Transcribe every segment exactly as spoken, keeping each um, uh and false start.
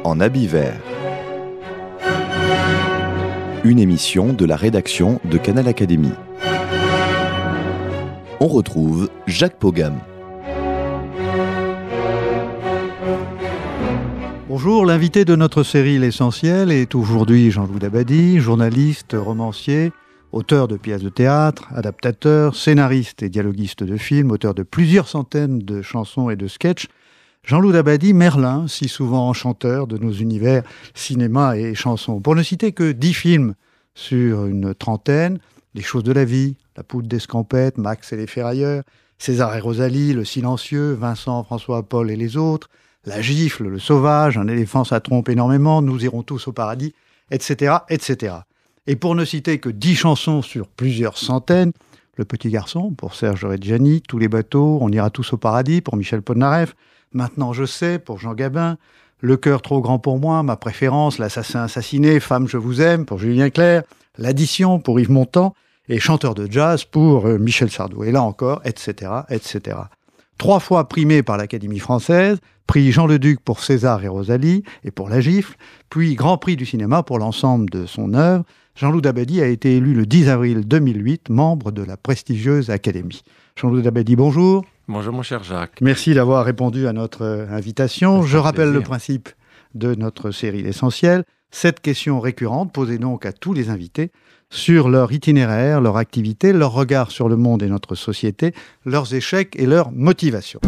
en habit vert. Une émission de la rédaction de Canal Académie. On retrouve Jacques Pogam. Bonjour, l'invité de notre série L'Essentiel est aujourd'hui Jean-Loup Dabadi, journaliste, romancier, auteur de pièces de théâtre, adaptateur, scénariste et dialoguiste de films, auteur de plusieurs centaines de chansons et de sketchs. Jean-Loup Dabadi, Merlin, si souvent enchanteur de nos univers cinéma et chansons. Pour ne citer que dix films sur une trentaine, Les choses de la vie, La poudre d'escampette, Max et les ferrailleurs, César et Rosalie, Le silencieux, Vincent, François, Paul et les autres, La gifle, Le sauvage, Un éléphant ça trompe énormément, Nous irons tous au paradis, et cetera, et cetera. Et pour ne citer que dix chansons sur plusieurs centaines, Le petit garçon pour Serge Reggiani, Tous les bateaux, On ira tous au paradis pour Michel Polnareff, Maintenant je sais pour Jean Gabin, Le cœur trop grand pour moi, Ma préférence, L'assassin assassiné, Femme je vous aime pour Julien Clerc, L'addition pour Yves Montand et Chanteur de jazz pour Michel Sardou. Et là encore, et cetera, et cetera. Trois fois primé par l'Académie française, prix Jean Leduc pour César et Rosalie et pour La gifle, puis Grand Prix du cinéma pour l'ensemble de son œuvre. Jean-Loup Dabadi a été élu le dix avril deux mille huit, membre de la prestigieuse Académie. Jean-Loup Dabadi, bonjour. Bonjour mon cher Jacques. Merci d'avoir répondu à notre invitation. Je rappelle plaisir. Le principe de notre série L'Essentiel. Sept questions récurrentes posées donc à tous les invités sur leur itinéraire, leur activité, leur regard sur le monde et notre société, leurs échecs et leurs motivations.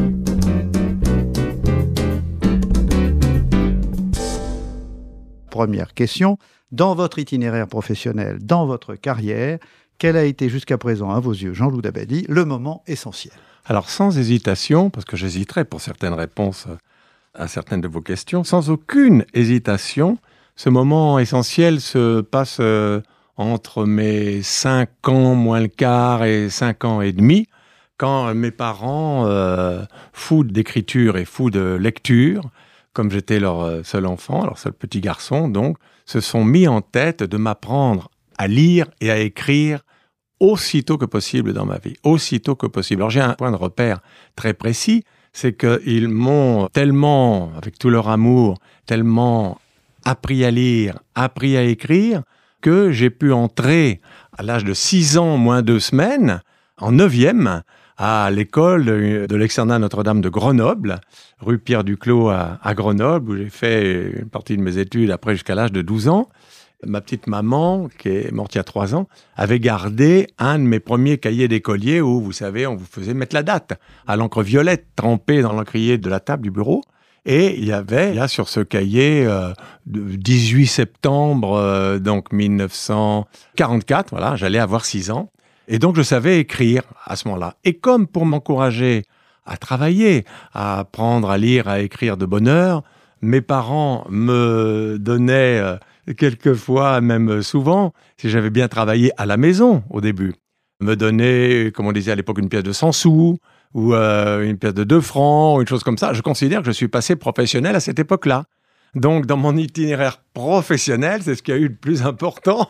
Première question. Dans votre itinéraire professionnel, dans votre carrière, quel a été jusqu'à présent, à vos yeux, Jean-Loup Dabadi, le moment essentiel ? Alors, sans hésitation, parce que j'hésiterai pour certaines réponses à certaines de vos questions, sans aucune hésitation, ce moment essentiel se passe euh, entre mes cinq ans moins le quart et cinq ans et demi, quand mes parents, euh, fous d'écriture et fous de lecture, comme j'étais leur seul enfant, leur seul petit garçon, donc, se sont mis en tête de m'apprendre à lire et à écrire aussitôt que possible dans ma vie, aussitôt que possible. Alors j'ai un point de repère très précis, c'est qu'ils m'ont tellement, avec tout leur amour, tellement appris à lire, appris à écrire, que j'ai pu entrer à l'âge de six ans moins deux semaines, en neuvième, à l'école de, de l'externat Notre-Dame de Grenoble, rue Pierre Duclos à, à Grenoble, où j'ai fait une partie de mes études après jusqu'à l'âge de douze ans. Ma petite maman, qui est morte il y a trois ans, avait gardé un de mes premiers cahiers d'écolier où, vous savez, on vous faisait mettre la date à l'encre violette trempée dans l'encrier de la table du bureau. Et il y avait là sur ce cahier euh, dix-huit septembre euh, donc mille neuf cent quarante-quatre, voilà, j'allais avoir six ans. Et donc je savais écrire à ce moment-là. Et comme pour m'encourager à travailler, à apprendre à lire, à écrire de bonne heure, mes parents me donnaient euh, quelquefois, même souvent, si j'avais bien travaillé à la maison au début, me donnaient, comme on disait à l'époque, une pièce de cent sous, ou euh, une pièce de deux francs, ou une chose comme ça. Je considère que je suis passé professionnel à cette époque-là. Donc, dans mon itinéraire professionnel, c'est ce qui a eu le plus important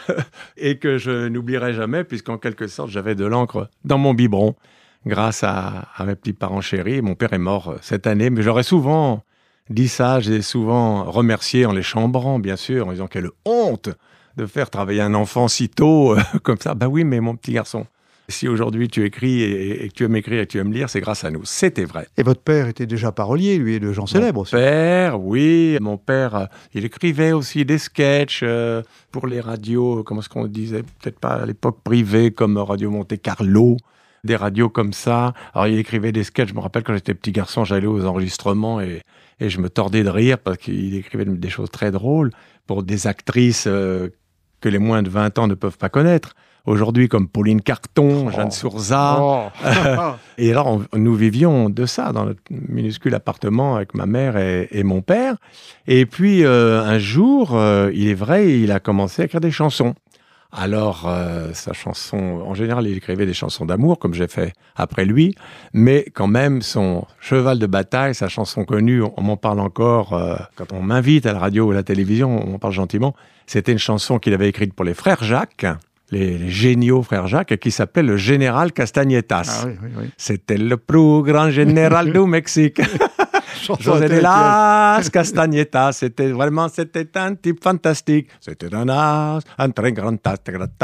et que je n'oublierai jamais, puisqu'en quelque sorte, j'avais de l'encre dans mon biberon grâce à, à mes petits parents chéris. Mon père est mort cette année, mais j'aurais souvent dit ça, j'ai souvent remercié en les chambrant, bien sûr, en disant quelle honte de faire travailler un enfant si tôt, euh, comme ça. Ben oui, mais mon petit garçon, si aujourd'hui tu écris et, et que tu aimes écrire et que tu aimes lire, c'est grâce à nous. C'était vrai. Et votre père était déjà parolier, lui, et de gens célèbres aussi. Mon père, oui. Mon père, euh, il écrivait aussi des sketchs euh, pour les radios, comment est-ce qu'on disait, peut-être pas à l'époque privées, comme Radio Monte Carlo, des radios comme ça. Alors il écrivait des sketchs, je me rappelle quand j'étais petit garçon, j'allais aux enregistrements et, et je me tordais de rire parce qu'il écrivait des choses très drôles pour des actrices euh, que les moins de vingt ans ne peuvent pas connaître. Aujourd'hui, comme Pauline Carton, oh. Jeanne Surza. Oh. Et alors, on, nous vivions de ça dans notre minuscule appartement avec ma mère et, et mon père. Et puis, euh, un jour, euh, il est vrai, il a commencé à écrire des chansons. Alors, euh, sa chanson, en général, il écrivait des chansons d'amour, comme j'ai fait après lui, mais quand même, son cheval de bataille, sa chanson connue, on, on m'en parle encore, euh, quand on m'invite à la radio ou à la télévision, on m'en parle gentiment, c'était une chanson qu'il avait écrite pour les frères Jacques, les, les géniaux frères Jacques, qui s'appelait le Général Castagnetas. Ah oui, oui, oui. C'était le plus grand général du Mexique. José de las Castagnetas, c'était vraiment, c'était un type fantastique. C'était un as, un très grand as.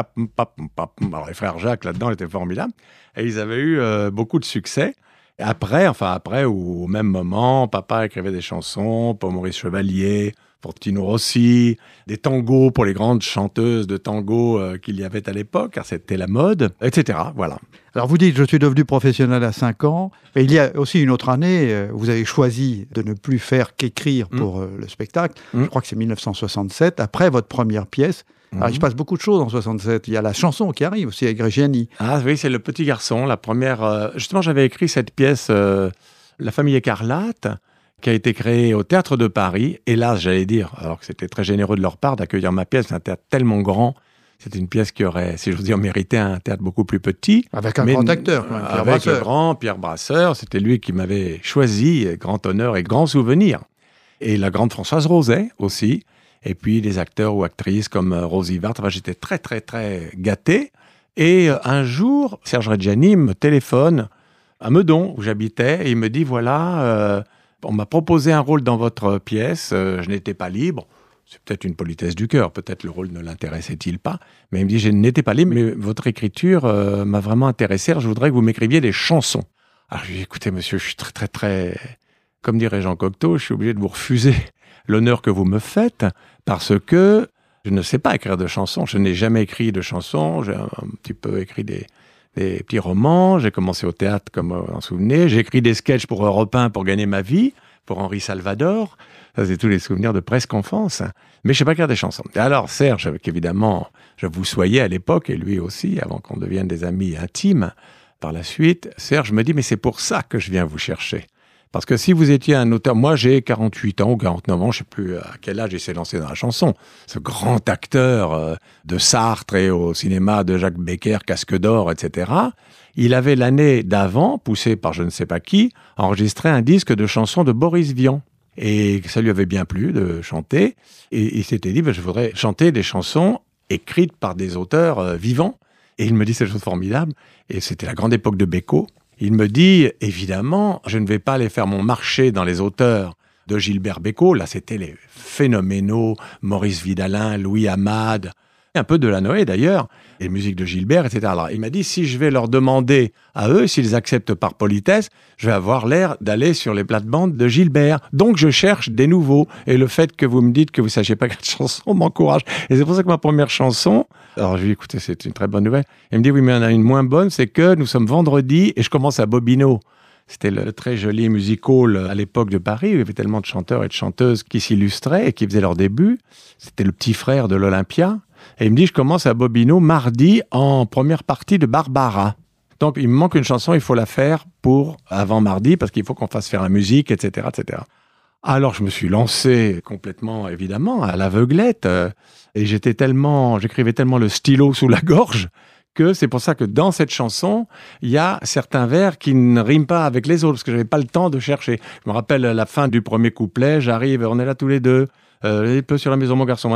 Alors, les frères Jacques, là-dedans, étaient formidables. Et ils avaient eu euh, beaucoup de succès. Et après, enfin après, ou au même moment, papa écrivait des chansons pour Maurice Chevalier, pour Tino Rossi, des tangos pour les grandes chanteuses de tango euh, qu'il y avait à l'époque, car c'était la mode, et cetera. Voilà. Alors vous dites, je suis devenu professionnel à cinq ans, mais il y a aussi une autre année, euh, vous avez choisi de ne plus faire qu'écrire pour mmh. euh, le spectacle, mmh. je crois que c'est mille neuf cent soixante-sept, après votre première pièce. Alors, mmh. il se passe beaucoup de choses en soixante-sept. Il y a la chanson qui arrive aussi avec Reggiani. Ah oui, c'est Le Petit Garçon, la première... Euh, justement, j'avais écrit cette pièce, euh, La Famille Écarlate, qui a été créée au Théâtre de Paris. Hélas, j'allais dire, alors que c'était très généreux de leur part d'accueillir ma pièce, c'est un théâtre tellement grand. C'était une pièce qui aurait, si j'ose dire, mérité un théâtre beaucoup plus petit. Avec un mais, grand acteur, quand même, Pierre avec Brasseur. le grand Pierre Brasseur. C'était lui qui m'avait choisi, grand honneur et grand souvenir. Et la grande Françoise Roset aussi. Et puis des acteurs ou actrices comme Rosie Vart. Enfin, j'étais très, très, très gâté. Et un jour, Serge Reggiani me téléphone à Meudon, où j'habitais, et il me dit, voilà, euh, on m'a proposé un rôle dans votre pièce, euh, je n'étais pas libre. C'est peut-être une politesse du cœur, peut-être le rôle ne l'intéressait-il pas. Mais il me dit, je n'étais pas libre, mais votre écriture euh, m'a vraiment intéressé. Alors, je voudrais que vous m'écriviez des chansons. Alors, je lui ai dit, écoutez, monsieur, je suis très, très, très... Comme dirait Jean Cocteau, je suis obligé de vous refuser l'honneur que vous me faites, parce que je ne sais pas écrire de chansons. Je n'ai jamais écrit de chansons. J'ai un, un petit peu écrit des, des petits romans. J'ai commencé au théâtre, comme vous en souvenez. J'ai écrit des sketchs pour Europe un pour gagner ma vie, pour Henri Salvador. Ça, c'est tous les souvenirs de presque enfance. Mais je ne sais pas écrire des chansons. Et alors, Serge, qu'évidemment, je vous soyais à l'époque, et lui aussi, avant qu'on devienne des amis intimes, par la suite, Serge me dit, mais c'est pour ça que je viens vous chercher. Parce que si vous étiez un auteur... Moi, j'ai quarante-huit ans ou quarante-neuf ans, je ne sais plus à quel âge il s'est lancé dans la chanson. Ce grand acteur euh, de Sartre et au cinéma de Jacques Becker, Casque d'Or, et cetera. Il avait l'année d'avant, poussé par je ne sais pas qui, enregistré un disque de chansons de Boris Vian. Et ça lui avait bien plu de chanter. Et il s'était dit, ben, je voudrais chanter des chansons écrites par des auteurs euh, vivants. Et il me dit cette chose formidable. Et c'était la grande époque de Bécaud. Il me dit, évidemment, je ne vais pas aller faire mon marché dans les auteurs de Gilbert Bécaud. Là, c'était les phénoménaux, Maurice Vidalin, Louis Amade, un peu de Delanoë d'ailleurs, les musiques de Gilbert, et cetera. Alors, il m'a dit, si je vais leur demander à eux, s'ils acceptent par politesse, je vais avoir l'air d'aller sur les plates-bandes de Gilbert. Donc, je cherche des nouveaux. Et le fait que vous me dites que vous ne sachiez pas quelle chanson m'encourage. Et c'est pour ça que ma première chanson, alors je lui ai dit, écoutez, c'est une très bonne nouvelle. Il me dit, oui, mais il y en a une moins bonne, c'est que nous sommes vendredi et je commence à Bobino. C'était le très joli musical à l'époque de Paris, où il y avait tellement de chanteurs et de chanteuses qui s'illustraient et qui faisaient leur début. C'était le petit frère de l'Olympia. Et il me dit, je commence à Bobino mardi en première partie de Barbara. Donc, il me manque une chanson, il faut la faire pour avant mardi, parce qu'il faut qu'on fasse faire la musique, et cetera, et cetera. Alors, je me suis lancé complètement, évidemment, à l'aveuglette. Euh, et j'étais tellement, j'écrivais tellement le stylo sous la gorge, que c'est pour ça que dans cette chanson, il y a certains vers qui ne riment pas avec les autres, parce que je n'avais pas le temps de chercher. Je me rappelle la fin du premier couplet, j'arrive, on est là tous les deux, euh, il pleut sur la maison, mon garçon,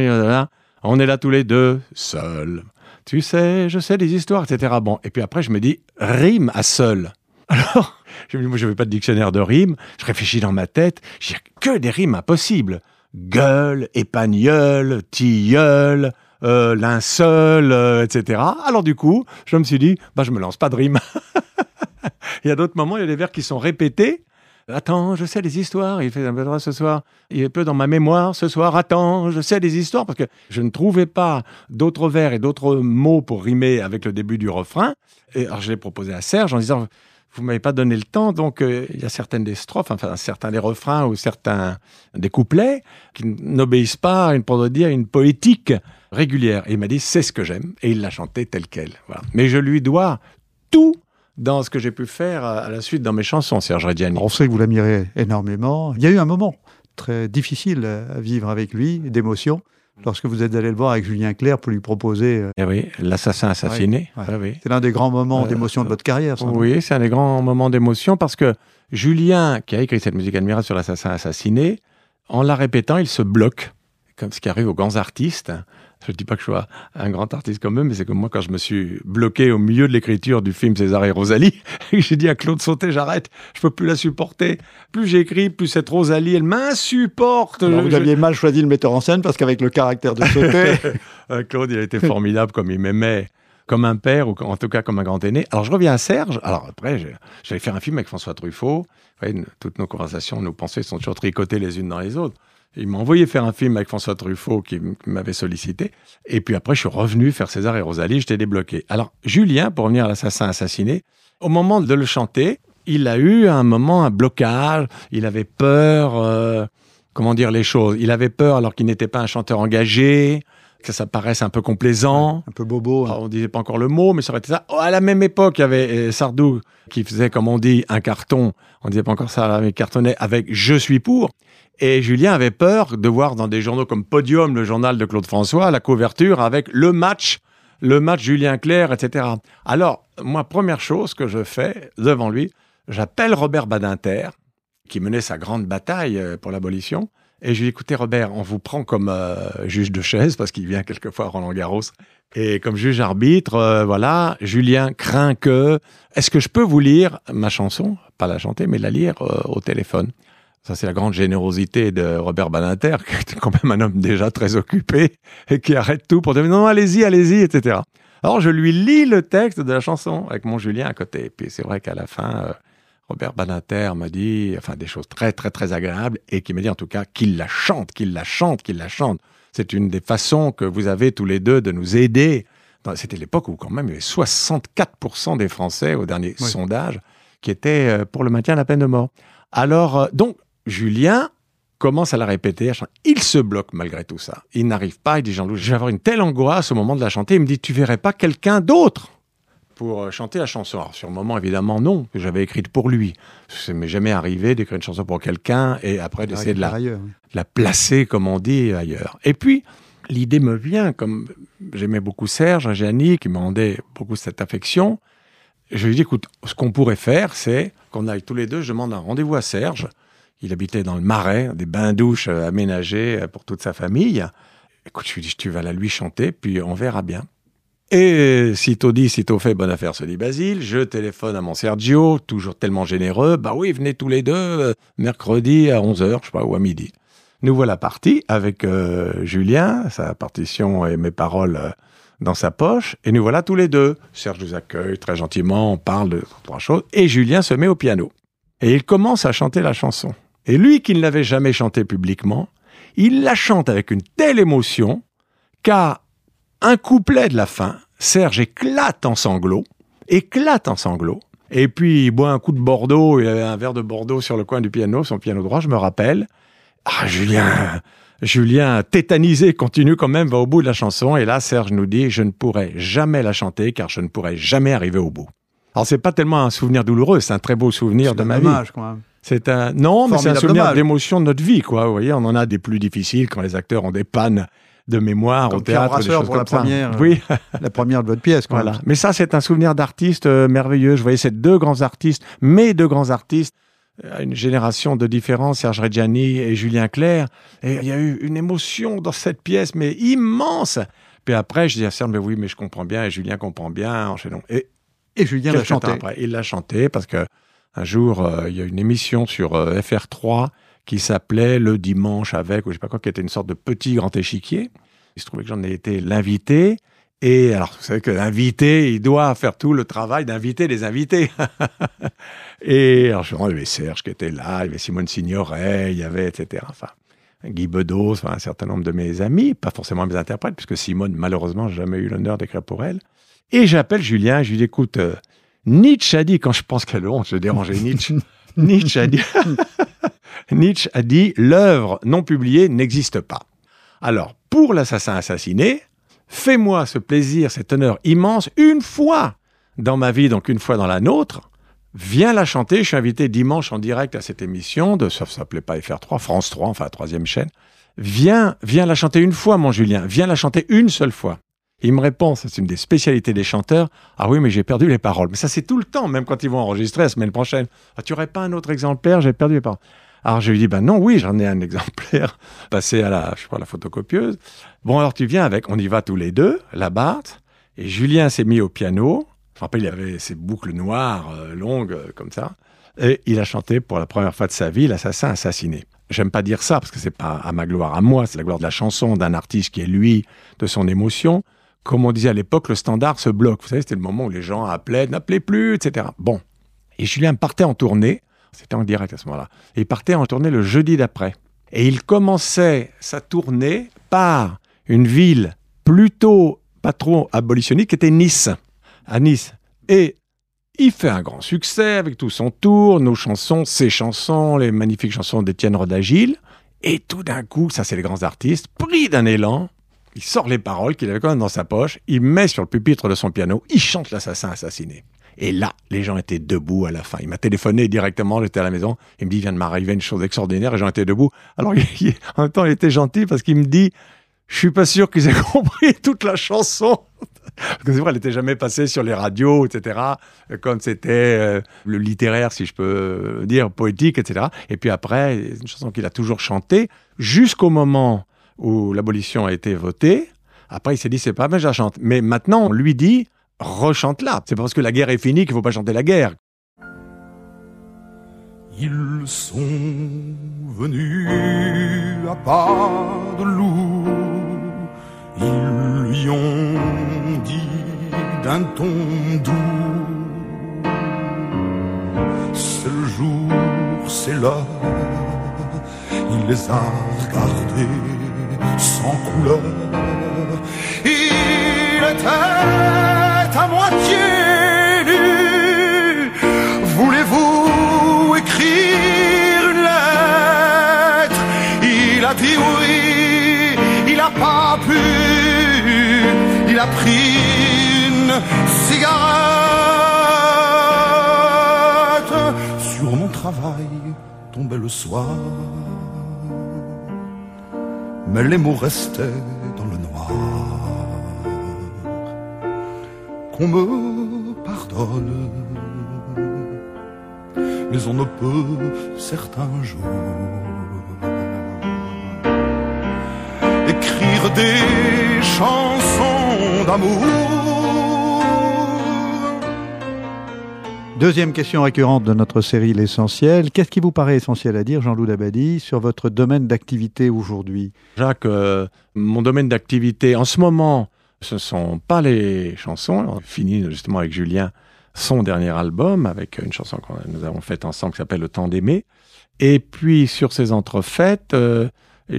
on est là tous les deux, seuls. Tu sais, je sais des histoires, et cetera. Bon, et puis après, je me dis, rime à seul. Alors, je me dis, moi, je n'avais pas de dictionnaire de rimes. Je réfléchis dans ma tête. Je dis, que des rimes impossibles. Gueule, épagneul, tilleul, euh, linceul, euh, et cetera. Alors, du coup, je me suis dit, bah, je me lance pas de rimes. Il y a d'autres moments, il y a des vers qui sont répétés. Attends, je sais des histoires, il fait un peu droit ce soir, il est peu dans ma mémoire ce soir, attends, je sais des histoires, parce que je ne trouvais pas d'autres vers et d'autres mots pour rimer avec le début du refrain. Et alors je l'ai proposé à Serge en disant, vous ne m'avez pas donné le temps, donc euh, il y a certaines des strophes, enfin certains des refrains ou certains des couplets qui n'obéissent pas, à une, pour dire, une poétique régulière. Et il m'a dit, c'est ce que j'aime, et il l'a chanté tel quel. Voilà. Mais je lui dois tout dans ce que j'ai pu faire à la suite dans mes chansons, Serge Reggiani. On sait que vous l'admirez énormément. Il y a eu un moment très difficile à vivre avec lui, d'émotion, lorsque vous êtes allé le voir avec Julien Clerc pour lui proposer... Eh oui, l'assassin assassiné. Ouais, ouais. Ah oui. C'est l'un des grands moments euh, d'émotion de votre carrière. Ça, oui, c'est un des grands moments d'émotion parce que Julien, qui a écrit cette musique admirable sur l'assassin assassiné, en la répétant, il se bloque, comme ce qui arrive aux grands artistes, Je ne dis pas que je sois un grand artiste comme eux, mais c'est comme moi, quand je me suis bloqué au milieu de l'écriture du film César et Rosalie, et j'ai dit à Claude Sautet, j'arrête, je ne peux plus la supporter. Plus j'écris, plus cette Rosalie, elle m'insupporte. Alors, je, vous je... aviez mal choisi le metteur en scène, parce qu'avec le caractère de Sautet... Claude, il a été formidable, comme il m'aimait, comme un père, ou en tout cas comme un grand aîné. Alors je reviens à Serge. Alors après, j'allais faire un film avec François Truffaut. Vous voyez, toutes nos conversations, nos pensées sont toujours tricotées les unes dans les autres. Il m'a envoyé faire un film avec François Truffaut qui m'avait sollicité. Et puis après, je suis revenu faire César et Rosalie, j'étais débloqué. Alors, Julien, pour revenir à l'assassin assassiné, au moment de le chanter, il a eu un moment, un blocage. Il avait peur, euh, comment dire les choses. Il avait peur alors qu'il n'était pas un chanteur engagé, que ça paraisse un peu complaisant. Ouais, un peu bobo. Hein. Alors, on disait pas encore le mot, mais ça aurait été ça. Oh, à la même époque, il y avait Sardou qui faisait, comme on dit, un carton. On disait pas encore ça, mais cartonnait avec « Je suis pour ». Et Julien avait peur de voir dans des journaux comme Podium, le journal de Claude François, la couverture avec le match, le match Julien Clerc, et cetera. Alors, moi, première chose que je fais devant lui, j'appelle Robert Badinter, qui menait sa grande bataille pour l'abolition, et je lui dis, écoutez Robert, on vous prend comme euh, juge de chaise, parce qu'il vient quelquefois à Roland-Garros, et comme juge arbitre, euh, voilà, Julien craint que... Est-ce que je peux vous lire ma chanson? Pas la chanter, mais la lire euh, au téléphone. Ça, c'est la grande générosité de Robert Badinter, qui est quand même un homme déjà très occupé et qui arrête tout pour dire « Non, allez-y, allez-y », et cetera. Alors, je lui lis le texte de la chanson avec mon Julien à côté. Et puis, c'est vrai qu'à la fin, euh, Robert Badinter m'a dit enfin, des choses très, très, très agréables et qui m'a dit en tout cas qu'il la chante, qu'il la chante, qu'il la chante. C'est une des façons que vous avez tous les deux de nous aider. C'était l'époque où quand même il y avait soixante-quatre pour cent des Français, au dernier oui. sondage, qui étaient pour le maintien de la peine de mort. Alors, donc, Julien commence à la répéter. Il se bloque malgré tout ça. Il n'arrive pas. Il dit, Jean-Loup, je vais avoir une telle angoisse au moment de la chanter. Il me dit, tu verrais pas quelqu'un d'autre pour chanter la chanson? Alors, sur le moment, évidemment, non, que j'avais écrite pour lui. Ça ne m'est jamais arrivé d'écrire une chanson pour quelqu'un et après d'essayer de la, ailleurs, oui. de la placer, comme on dit, ailleurs. Et puis, l'idée me vient, comme j'aimais beaucoup Serge, Gianni, qui me rendait beaucoup cette affection. Je lui dis, écoute, ce qu'on pourrait faire, c'est qu'on aille tous les deux, je demande un rendez-vous à Serge. Il habitait dans le Marais, des bains-douches aménagés pour toute sa famille. Écoute, je lui dis, tu vas la lui chanter, puis on verra bien. Et sitôt dit, sitôt fait, bonne affaire, se dit Basile. Je téléphone à mon Sergio, toujours tellement généreux. Bah oui, venez tous les deux, euh, mercredi à onze heures, je sais pas, ou à midi. Nous voilà partis avec euh, Julien, sa partition et mes paroles euh, dans sa poche. Et nous voilà tous les deux. Serge nous accueille très gentiment, on parle de trois choses. Et Julien se met au piano. Et il commence à chanter la chanson. Et lui, qui ne l'avait jamais chantée publiquement, il la chante avec une telle émotion qu'à un couplet de la fin, Serge éclate en sanglots, éclate en sanglots, et puis il boit un coup de Bordeaux, il avait un verre de Bordeaux sur le coin du piano, son piano droit, je me rappelle. Ah, Julien, Julien, tétanisé, continue quand même, va au bout de la chanson, et là, Serge nous dit, je ne pourrai jamais la chanter, car je ne pourrai jamais arriver au bout. Alors, c'est pas tellement un souvenir douloureux, c'est un très beau souvenir de ma vie. C'est un dommage, quand même. C'est un... Non, mais c'est un souvenir d'émotion de notre vie, quoi. Vous voyez, on en a des plus difficiles quand les acteurs ont des pannes de mémoire comme au théâtre, Brasseur, des choses pour comme la ça. Première, oui. La première de votre pièce, quoi. Voilà. Mais ça, c'est un souvenir d'artiste euh, merveilleux. Je voyais ces deux grands artistes, mes deux grands artistes, à une génération de différence, Serge Reggiani et Julien Clerc. Et il y a eu une émotion dans cette pièce, mais immense. Puis après, je dis à Serge, mais oui, mais je comprends bien, et Julien comprend bien. Enchaînons. Et Et Julien l'a chanté. Après, il l'a chanté parce que un jour, euh, il y a une émission sur euh, F R trois qui s'appelait Le Dimanche avec, ou je sais pas quoi, qui était une sorte de petit grand échiquier. Il se trouvait que j'en ai été l'invité. Et alors, vous savez que l'invité, il doit faire tout le travail d'inviter les invités. Et alors, je me il y avait Serge qui était là, il y avait Simone Signoret, il y avait, et cetera. Enfin, Guy Bedos, enfin, un certain nombre de mes amis, pas forcément mes interprètes, puisque Simone, malheureusement, j'ai jamais eu l'honneur d'écrire pour elle. Et j'appelle Julien, je lui dis, écoute, euh, Nietzsche a dit, quand je pense qu'elle honte, je dérangeais Nietzsche, Nietzsche a dit, Nietzsche a dit, l'œuvre non publiée n'existe pas. Alors, pour l'assassin assassiné, fais-moi ce plaisir, cet honneur immense, une fois dans ma vie, donc une fois dans la nôtre, viens la chanter. Je suis invité dimanche en direct à cette émission, de, ça ne s'appelait pas F R trois, France trois, enfin la troisième chaîne. Viens, viens la chanter une fois, mon Julien, viens la chanter une seule fois. Il me répond, c'est une des spécialités des chanteurs, ah oui, mais j'ai perdu les paroles. Mais ça, c'est tout le temps, même quand ils vont enregistrer la semaine prochaine. Ah, tu n'aurais pas un autre exemplaire, j'ai perdu les paroles. Alors je lui dis, ben non, oui, j'en ai un exemplaire passé à la, je sais pas, la photocopieuse. Bon, alors tu viens avec, on y va tous les deux, la Barthes, et Julien s'est mis au piano. Je me rappelle, il avait ses boucles noires, euh, longues, euh, comme ça, et il a chanté pour la première fois de sa vie L'Assassin assassiné. J'aime pas dire ça, parce que c'est pas à ma gloire à moi, c'est la gloire de la chanson, d'un artiste qui est lui, de son émotion. Comme on disait à l'époque, le standard se bloque. Vous savez, c'était le moment où les gens appelaient, n'appelez plus, et cetera. Bon. Et Julien partait en tournée, c'était en direct à ce moment-là, et il partait en tournée le jeudi d'après. Et il commençait sa tournée par une ville plutôt pas trop abolitionniste, qui était Nice, à Nice. Et il fait un grand succès avec tout son tour, nos chansons, ses chansons, les magnifiques chansons d'Étienne Rodagil. Et tout d'un coup, ça c'est les grands artistes, pris d'un élan, il sort les paroles qu'il avait quand même dans sa poche, il met sur le pupitre de son piano, il chante L'Assassin assassiné. Et là, les gens étaient debout à la fin. Il m'a téléphoné directement, j'étais à la maison, il me dit, il vient de m'arriver une chose extraordinaire, et les gens étaient debout. Alors, il, en même temps, il était gentil parce qu'il me dit, je suis pas sûr qu'ils aient compris toute la chanson. Parce que c'est vrai, elle n'était jamais passée sur les radios, et cetera, comme c'était euh, le littéraire, si je peux dire, poétique, et cetera. Et puis après, une chanson qu'il a toujours chantée, jusqu'au moment où l'abolition a été votée. Après, il s'est dit, c'est pas mal, je la chante. Mais maintenant, on lui dit, rechante-la. C'est pas parce que la guerre est finie qu'il faut pas chanter la guerre. Ils sont venus à pas de loup. Ils lui ont dit d'un ton doux, c'est le jour, c'est l'heure. Il les a regardés sans couleur. Il était à moitié nu. Voulez-vous écrire une lettre? Il a dit oui, il n'a pas pu. Il a pris une cigarette. Sur mon travail tombait le soir, mais les mots restaient dans le noir. Qu'on me pardonne, mais on ne peut certains jours écrire des chansons d'amour. Deuxième question récurrente de notre série L'Essentiel. Qu'est-ce qui vous paraît essentiel à dire, Jean-Loup Dabadi, sur votre domaine d'activité aujourd'hui? Jacques, euh, mon domaine d'activité en ce moment, ce ne sont pas les chansons. On a fini justement avec Julien son dernier album, avec une chanson que nous avons faite ensemble qui s'appelle « Le temps d'aimer ». Et puis sur ces entrefaites, euh,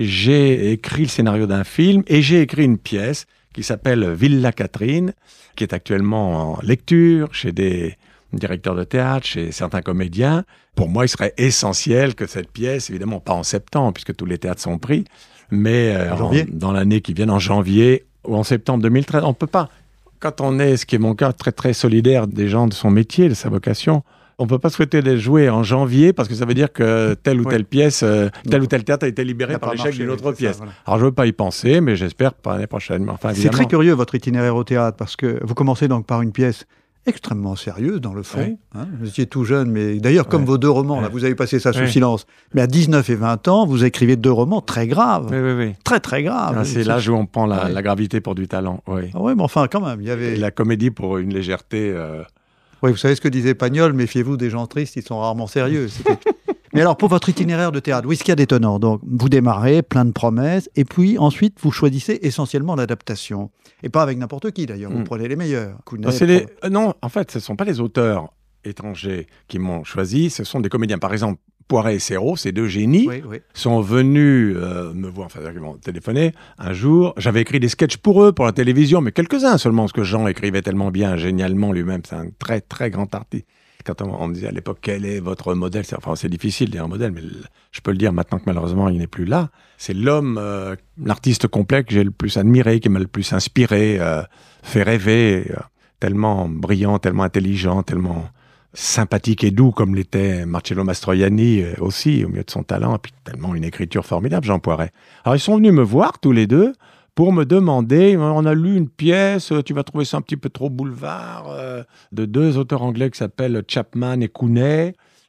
j'ai écrit le scénario d'un film et j'ai écrit une pièce qui s'appelle « Villa Catherine », qui est actuellement en lecture chez des directeurs de théâtre, chez certains comédiens. Pour moi, il serait essentiel que cette pièce, évidemment pas en septembre, puisque tous les théâtres sont pris, mais euh, en, dans l'année qui vient, en janvier ou en septembre deux mille treize. On ne peut pas, quand on est, ce qui est mon cas, très très solidaire des gens de son métier, de sa vocation, on ne peut pas souhaiter les jouer en janvier parce que ça veut dire que telle ou telle oui. pièce, euh, tel ou tel théâtre a été libéré par l'échec d'une autre pièce. Ça, voilà. Alors je ne veux pas y penser, mais j'espère pour l'année prochaine. Enfin, c'est très curieux votre itinéraire au théâtre parce que vous commencez donc par une pièce extrêmement sérieuse dans le fond. Oui. Hein, vous étiez tout jeune, mais d'ailleurs comme oui. vos deux romans, oui. là, vous avez passé ça sous oui. silence. Mais à dix-neuf et vingt ans, vous écrivez deux romans très graves. Oui, oui, oui. Très, très graves. Ah, c'est l'âge où on prend la, oui. la gravité pour du talent. Oui, ah, oui, mais enfin, quand même, il y avait... Et la comédie pour une légèreté... Euh... Oui, vous savez ce que disait Pagnol, méfiez-vous des gens tristes, ils sont rarement sérieux. Mais alors, pour votre itinéraire de théâtre, oui, ce qu'il y a d'étonnant, donc vous démarrez, plein de promesses, et puis ensuite, vous choisissez essentiellement l'adaptation. Et pas avec n'importe qui, d'ailleurs, mmh. vous prenez les meilleurs. Kounet, non, les... euh, non, en fait, ce ne sont pas les auteurs étrangers qui m'ont choisi, ce sont des comédiens. Par exemple, Poiret et Serrault, ces deux génies, oui, oui. sont venus euh, me voir, enfin, ils m'ont téléphoné un jour. J'avais écrit des sketchs pour eux, pour la télévision, mais quelques-uns seulement, parce que Jean écrivait tellement bien, génialement lui-même. C'est un très, très grand artiste. Quand on, on me disait à l'époque, quel est votre modèle? c'est, enfin, c'est difficile de dire un modèle, mais le, je peux le dire maintenant que malheureusement, il n'est plus là. C'est l'homme, euh, l'artiste complet que j'ai le plus admiré, qui m'a le plus inspiré, euh, fait rêver, euh, tellement brillant, tellement intelligent, tellement sympathique et doux, comme l'était Marcello Mastroianni euh, aussi, au milieu de son talent, et puis tellement une écriture formidable, Jean Poiret. Alors, ils sont venus me voir, tous les deux, pour me demander, on a lu une pièce, tu vas trouver ça un petit peu trop boulevard, euh, de deux auteurs anglais qui s'appellent Chapman et Kounet.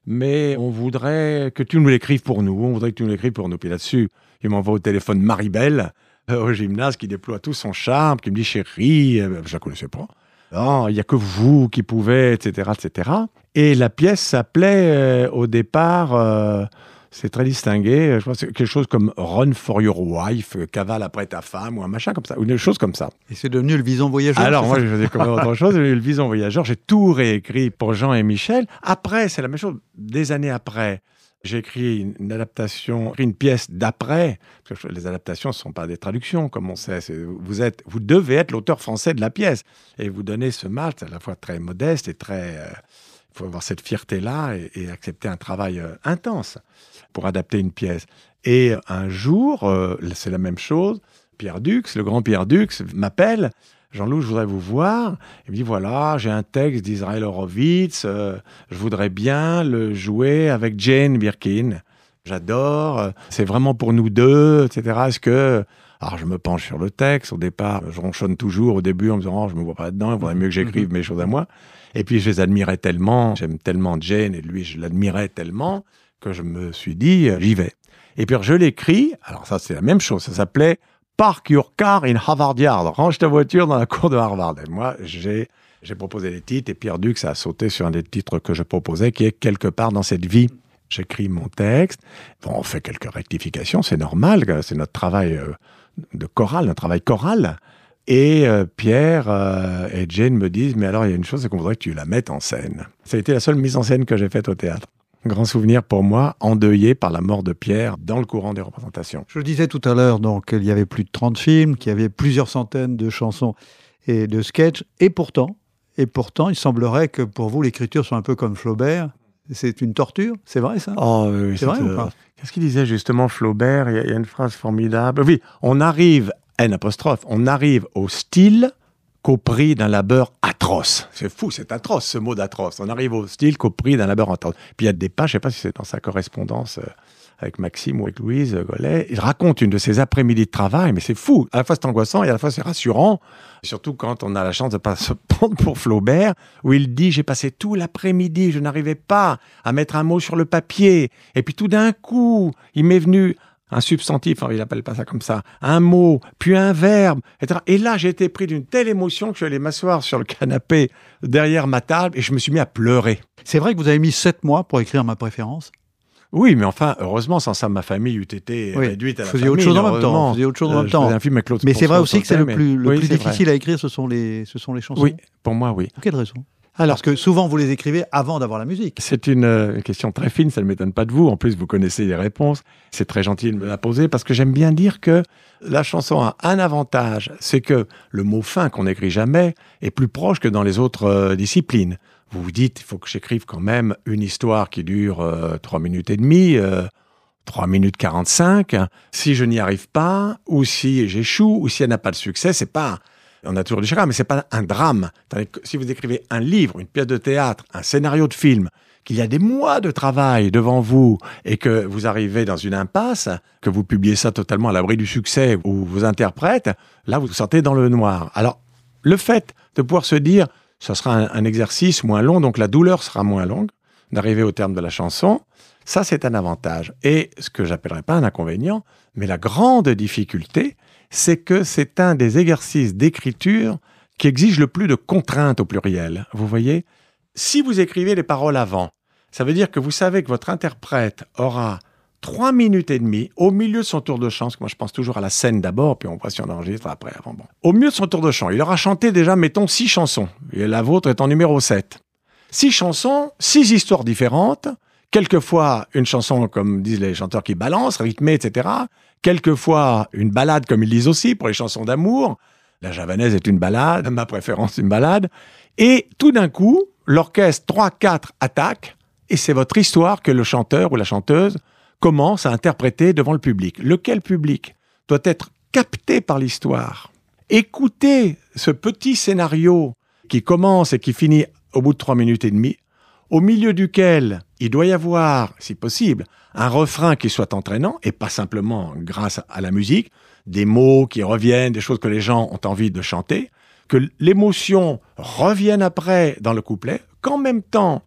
mais on voudrait que tu nous l'écrives pour nous, on voudrait que tu nous l'écrives pour nous. Puis là-dessus, il m'envoie au téléphone Marie-Belle, euh, au gymnase, qui déploie tout son charme, qui me dit « Chérie, euh, je la connaissais pas. Non, il n'y a que vous qui pouvez, et cetera, et cetera » Et la pièce s'appelait euh, au départ... Euh, c'est très distingué. Je pense que c'est quelque chose comme Run for your wife, cavale après ta femme, ou un machin comme ça, ou une chose comme ça. Et c'est devenu le Vison Voyageur. Alors moi, je faisais comme autre chose, le Vison Voyageur. J'ai tout réécrit pour Jean et Michel. Après, c'est la même chose. Des années après, j'ai écrit une, une adaptation, une pièce d'après. Parce que les adaptations ne sont pas des traductions, comme on sait. C'est, vous êtes, vous devez être l'auteur français de la pièce. Et vous donnez ce Malte, à la fois très modeste et très... Euh, il faut avoir cette fierté-là et, et accepter un travail euh, intense pour adapter une pièce. Et un jour, euh, c'est la même chose, Pierre Dux, le grand Pierre Dux, m'appelle. Jean-Loup, je voudrais vous voir. Il me dit, voilà, j'ai un texte d'Israël Horowitz, euh, je voudrais bien le jouer avec Jane Birkin. J'adore, euh, c'est vraiment pour nous deux, et cetera. Est-ce que... Alors, je me penche sur le texte. Au départ, je ronchonne toujours au début en me disant, oh, je me vois pas là-dedans, il faudrait mieux que j'écrive mes choses à moi. Et puis, je les admirais tellement, j'aime tellement Jane, et lui, je l'admirais tellement, que je me suis dit, euh, j'y vais. Et puis, je l'écris, alors ça, c'est la même chose, ça s'appelait « Park your car in Harvard Yard », range ta voiture dans la cour de Harvard. Et moi, j'ai, j'ai proposé des titres, et Pierre Dux a sauté sur un des titres que je proposais, qui est « Quelque part dans cette vie ». J'écris mon texte, bon, on fait quelques rectifications, c'est normal, c'est notre travail euh, de chorale, notre travail choral. Et euh, Pierre euh, et Jane me disent, mais alors il y a une chose, c'est qu'on voudrait que tu la mettes en scène. Ça a été la seule mise en scène que j'ai faite au théâtre. Grand souvenir pour moi, endeuillé par la mort de Pierre dans le courant des représentations. Je le disais tout à l'heure, donc il y avait plus de trente films, qu'il y avait plusieurs centaines de chansons et de sketchs, et pourtant, et pourtant, il semblerait que pour vous, l'écriture soit un peu comme Flaubert. C'est une torture, c'est vrai ça? Oh, oui, c'est vrai euh... ou pas? Qu'est-ce qu'il disait justement Flaubert? Il y, a, il y a une phrase formidable. Oui, on arrive, N apostrophe, on arrive au style qu'au prix d'un labeur atroce. C'est fou, c'est atroce, ce mot d'atroce. On arrive au style qu'au prix d'un labeur atroce. Puis il y a des pages, je ne sais pas si c'est dans sa correspondance euh, avec Maxime ou avec Louise Gollet, il raconte une de ses après-midi de travail, mais c'est fou. À la fois c'est angoissant et à la fois c'est rassurant, surtout quand on a la chance de ne pas se prendre pour Flaubert, où il dit « J'ai passé tout l'après-midi, je n'arrivais pas à mettre un mot sur le papier. Et puis tout d'un coup, il m'est venu... » un substantif, enfin, il n'appelle pas ça comme ça, un mot, puis un verbe, et cetera. Et là, j'ai été pris d'une telle émotion que je suis allé m'asseoir sur le canapé derrière ma table et je me suis mis à pleurer. C'est vrai que vous avez mis sept mois pour écrire Ma préférence? Oui, mais enfin, heureusement, sans ça, ma famille eût été oui. réduite à la famille. Autre chose en même temps. Vous faisiez autre chose en même temps. Un film avec Claude mais c'est vrai aussi que c'est le mais... plus, le oui, plus difficile vrai. à écrire, ce sont les, ce sont les chansons. Oui, pour moi, oui. Pour quelle raison? Alors, parce que souvent, vous les écrivez avant d'avoir la musique. C'est une euh, question très fine, ça ne m'étonne pas de vous. En plus, vous connaissez les réponses. C'est très gentil de me la poser parce que j'aime bien dire que la chanson a un avantage, c'est que le mot fin qu'on n'écrit jamais est plus proche que dans les autres euh, disciplines. Vous vous dites, il faut que j'écrive quand même une histoire qui dure euh, trois minutes et demie, euh, trois minutes quarante-cinq. Si je n'y arrive pas, ou si j'échoue, ou si elle n'a pas de succès, c'est pas... On a toujours du chagrin, mais c'est pas un drame. Si vous écrivez un livre, une pièce de théâtre, un scénario de film, qu'il y a des mois de travail devant vous et que vous arrivez dans une impasse, que vous publiez ça totalement à l'abri du succès ou vos interprètes, là, vous vous sortez dans le noir. Alors, le fait de pouvoir se dire, ça sera un, un exercice moins long, donc la douleur sera moins longue, d'arriver au terme de la chanson, ça, c'est un avantage. Et ce que j'appellerais pas un inconvénient, mais la grande difficulté, c'est que c'est un des exercices d'écriture qui exige le plus de contraintes au pluriel. Vous voyez, si vous écrivez les paroles avant, ça veut dire que vous savez que votre interprète aura trois minutes et demie au milieu de son tour de chant, parce que moi je pense toujours à la scène d'abord, puis on voit si on enregistre après, avant. Bon. Au milieu de son tour de chant, il aura chanté déjà, mettons, six chansons, et la vôtre est en numéro sept. Six chansons, six histoires différentes, quelquefois une chanson, comme disent les chanteurs, qui balance, rythmée, et cetera. Quelquefois une ballade, comme ils disent aussi, pour les chansons d'amour. La javanaise est une ballade, ma préférence une ballade. Et tout d'un coup, l'orchestre trois quatre attaque, et c'est votre histoire que le chanteur ou la chanteuse commence à interpréter devant le public. Lequel public doit être capté par l'histoire. Écoutez ce petit scénario qui commence et qui finit au bout de trois minutes et demie, au milieu duquel il doit y avoir, si possible, un refrain qui soit entraînant, et pas simplement grâce à la musique, des mots qui reviennent, des choses que les gens ont envie de chanter, que l'émotion revienne après dans le couplet, qu'en même temps,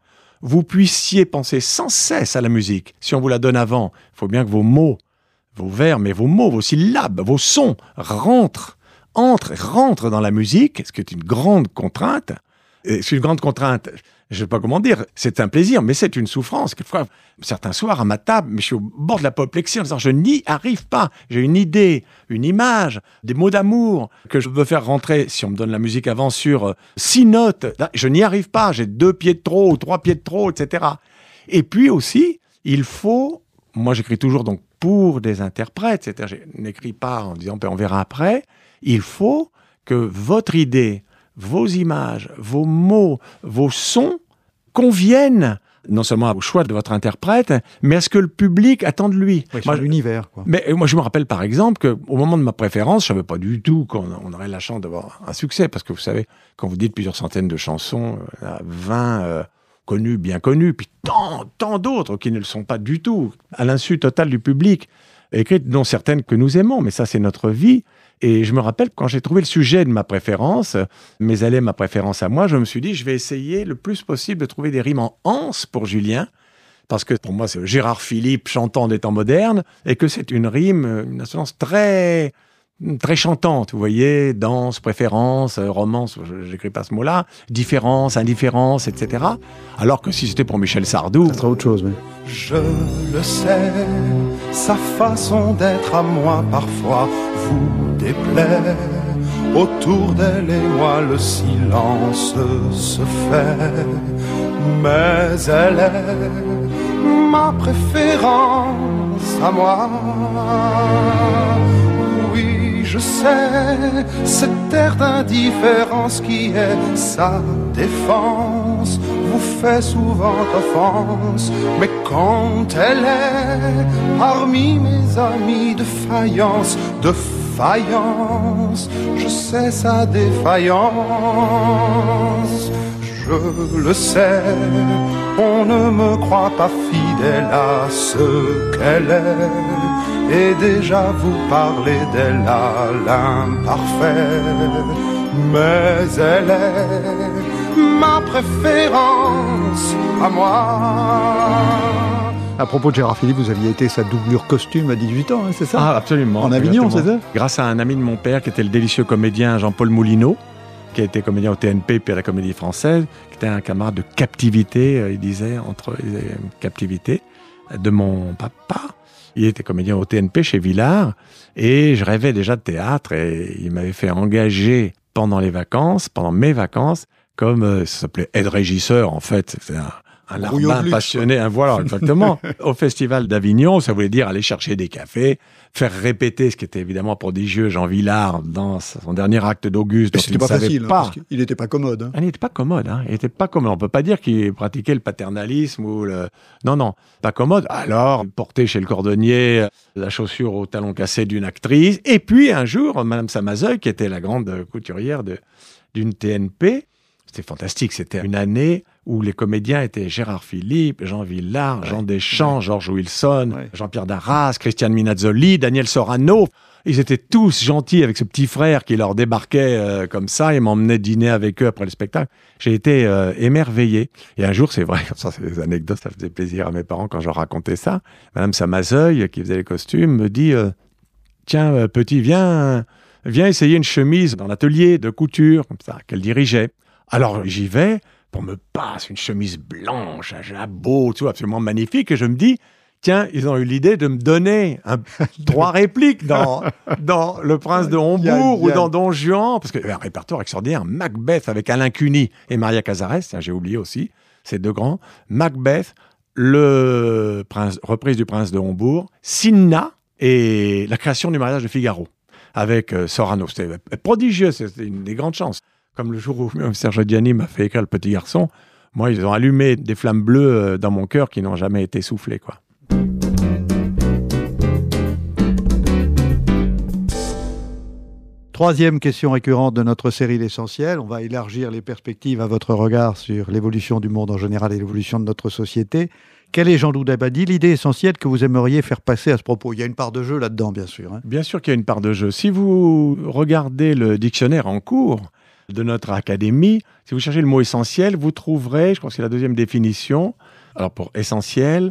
vous puissiez penser sans cesse à la musique. Si on vous la donne avant, il faut bien que vos mots, vos vers, mais vos mots, vos syllabes, vos sons rentrent, entrent, rentrent dans la musique, ce qui est une grande contrainte. Et c'est une grande contrainte, je ne sais pas comment dire, c'est un plaisir, mais c'est une souffrance. Quelquefois, certains soirs à ma table, mais je suis au bord de l'apoplexie en disant je n'y arrive pas. J'ai une idée, une image, des mots d'amour que je veux faire rentrer, si on me donne la musique avant, sur euh, six notes. Je n'y arrive pas, j'ai deux pieds de trop ou trois pieds de trop, et cetera. Et puis aussi, il faut, moi j'écris toujours donc pour des interprètes, c'est-à-dire je n'écris pas en disant on verra après, il faut que votre idée, vos images, vos mots, vos sons conviennent non seulement au choix de votre interprète, mais à ce que le public attend de lui. Oui, moi, l'univers, quoi. Mais moi, je me rappelle par exemple qu'au moment de ma préférence, je ne savais pas du tout qu'on on aurait la chance d'avoir un succès, parce que vous savez, quand vous dites plusieurs centaines de chansons, euh, vingt euh, connues, bien connues, puis tant, tant d'autres qui ne le sont pas du tout, à l'insu total du public, écrites, dont certaines que nous aimons, mais ça, c'est notre vie. Et je me rappelle, quand j'ai trouvé le sujet de ma préférence, mes allées, ma préférence à moi, je me suis dit, je vais essayer le plus possible de trouver des rimes en anse pour Julien, parce que pour moi, c'est Gérard Philippe chantant des temps modernes, et que c'est une rime, une assonance très, très chantante, vous voyez, danse, préférence, romance, je n'écris pas ce mot-là, différence, indifférence, et cetera. Alors que si c'était pour Michel Sardou... Ça serait autre chose, oui. Je le sais, sa façon d'être à moi parfois vous déplaît. Autour d'elle et moi le silence se fait. Mais elle est ma préférence à moi. Oui, je sais, cette air d'indifférence qui est sa défense vous fait souvent offense, mais quand elle est parmi mes amis de faïence, de faïence, je sais sa défaillance. Je le sais, on ne me croit pas fidèle à ce qu'elle est, et déjà vous parlez d'elle à l'imparfait, mais elle est ma préférence à moi. À propos de Gérard Philippe, vous aviez été sa doublure costume à dix-huit ans, hein, c'est ça? Ah, absolument. En Avignon, c'est ça? Grâce à un ami de mon père qui était le délicieux comédien Jean-Paul Moulineau, qui a été comédien au T N P puis à la Comédie Française, qui était un camarade de captivité, il disait, entre il disait, captivité, de mon papa. Il était comédien au T N P chez Villard, et je rêvais déjà de théâtre, et il m'avait fait engager pendant les vacances, pendant mes vacances, comme, euh, ça s'appelait aide-régisseur, en fait, c'était un, un larbin passionné, un voilà, exactement. Au Festival d'Avignon, ça voulait dire aller chercher des cafés, faire répéter ce qui était évidemment prodigieux, Jean Villard, dans son dernier acte d'Auguste, dont il ne pas savait facile, pas. Hein, parce qu'il n'était pas commode. Hein. Ah, il n'était pas commode, hein. Il n'était pas commode. On peut pas dire qu'il pratiquait le paternalisme ou le... Non, non, pas commode. Alors, porter chez le cordonnier la chaussure au talon cassé d'une actrice. Et puis, un jour, Madame Samazeuil, qui était la grande couturière de, d'une T N P, c'était fantastique. C'était une année où les comédiens étaient Gérard Philippe, Jean Villard, ouais, Jean Deschamps, ouais. Georges Wilson, ouais. Jean-Pierre Darras, Christiane Minazzoli, Daniel Sorano. Ils étaient tous gentils avec ce petit frère qui leur débarquait euh, comme ça et m'emmenait dîner avec eux après le spectacle. J'ai été euh, émerveillé. Et un jour, c'est vrai, ça c'est des anecdotes, ça faisait plaisir à mes parents quand je leur racontais ça. Madame Samazeuil, qui faisait les costumes, me dit euh, « Tiens, euh, petit, viens, viens essayer une chemise dans l'atelier de couture, comme ça, qu'elle dirigeait. » Alors j'y vais, on me passe une chemise blanche, un jabot, tout absolument magnifique, et je me dis, tiens, ils ont eu l'idée de me donner un, trois répliques dans, dans Le Prince de Hombourg ou dans Don Juan, parce qu'il y avait un répertoire extraordinaire, Macbeth avec Alain Cuny et Maria Cazares, tiens, j'ai oublié aussi, ces deux grands, Macbeth, le prince, reprise du Prince de Hombourg, Cinna et la création du mariage de Figaro, avec euh, Sorano. C'était prodigieux, c'était une des grandes chances. Comme le jour où Serge Diani m'a fait écrire Le Petit Garçon, moi, ils ont allumé des flammes bleues dans mon cœur qui n'ont jamais été soufflées, quoi. Troisième question récurrente de notre série L'Essentiel. On va élargir les perspectives à votre regard sur l'évolution du monde en général et l'évolution de notre société. Quelle est, Jean-Loup Dabadi, l'idée essentielle que vous aimeriez faire passer à ce propos? Il y a une part de jeu là-dedans, bien sûr. Hein. Bien sûr qu'il y a une part de jeu. Si vous regardez le dictionnaire en cours, de notre académie. Si vous cherchez le mot essentiel, vous trouverez, je crois que c'est la deuxième définition, alors pour essentiel,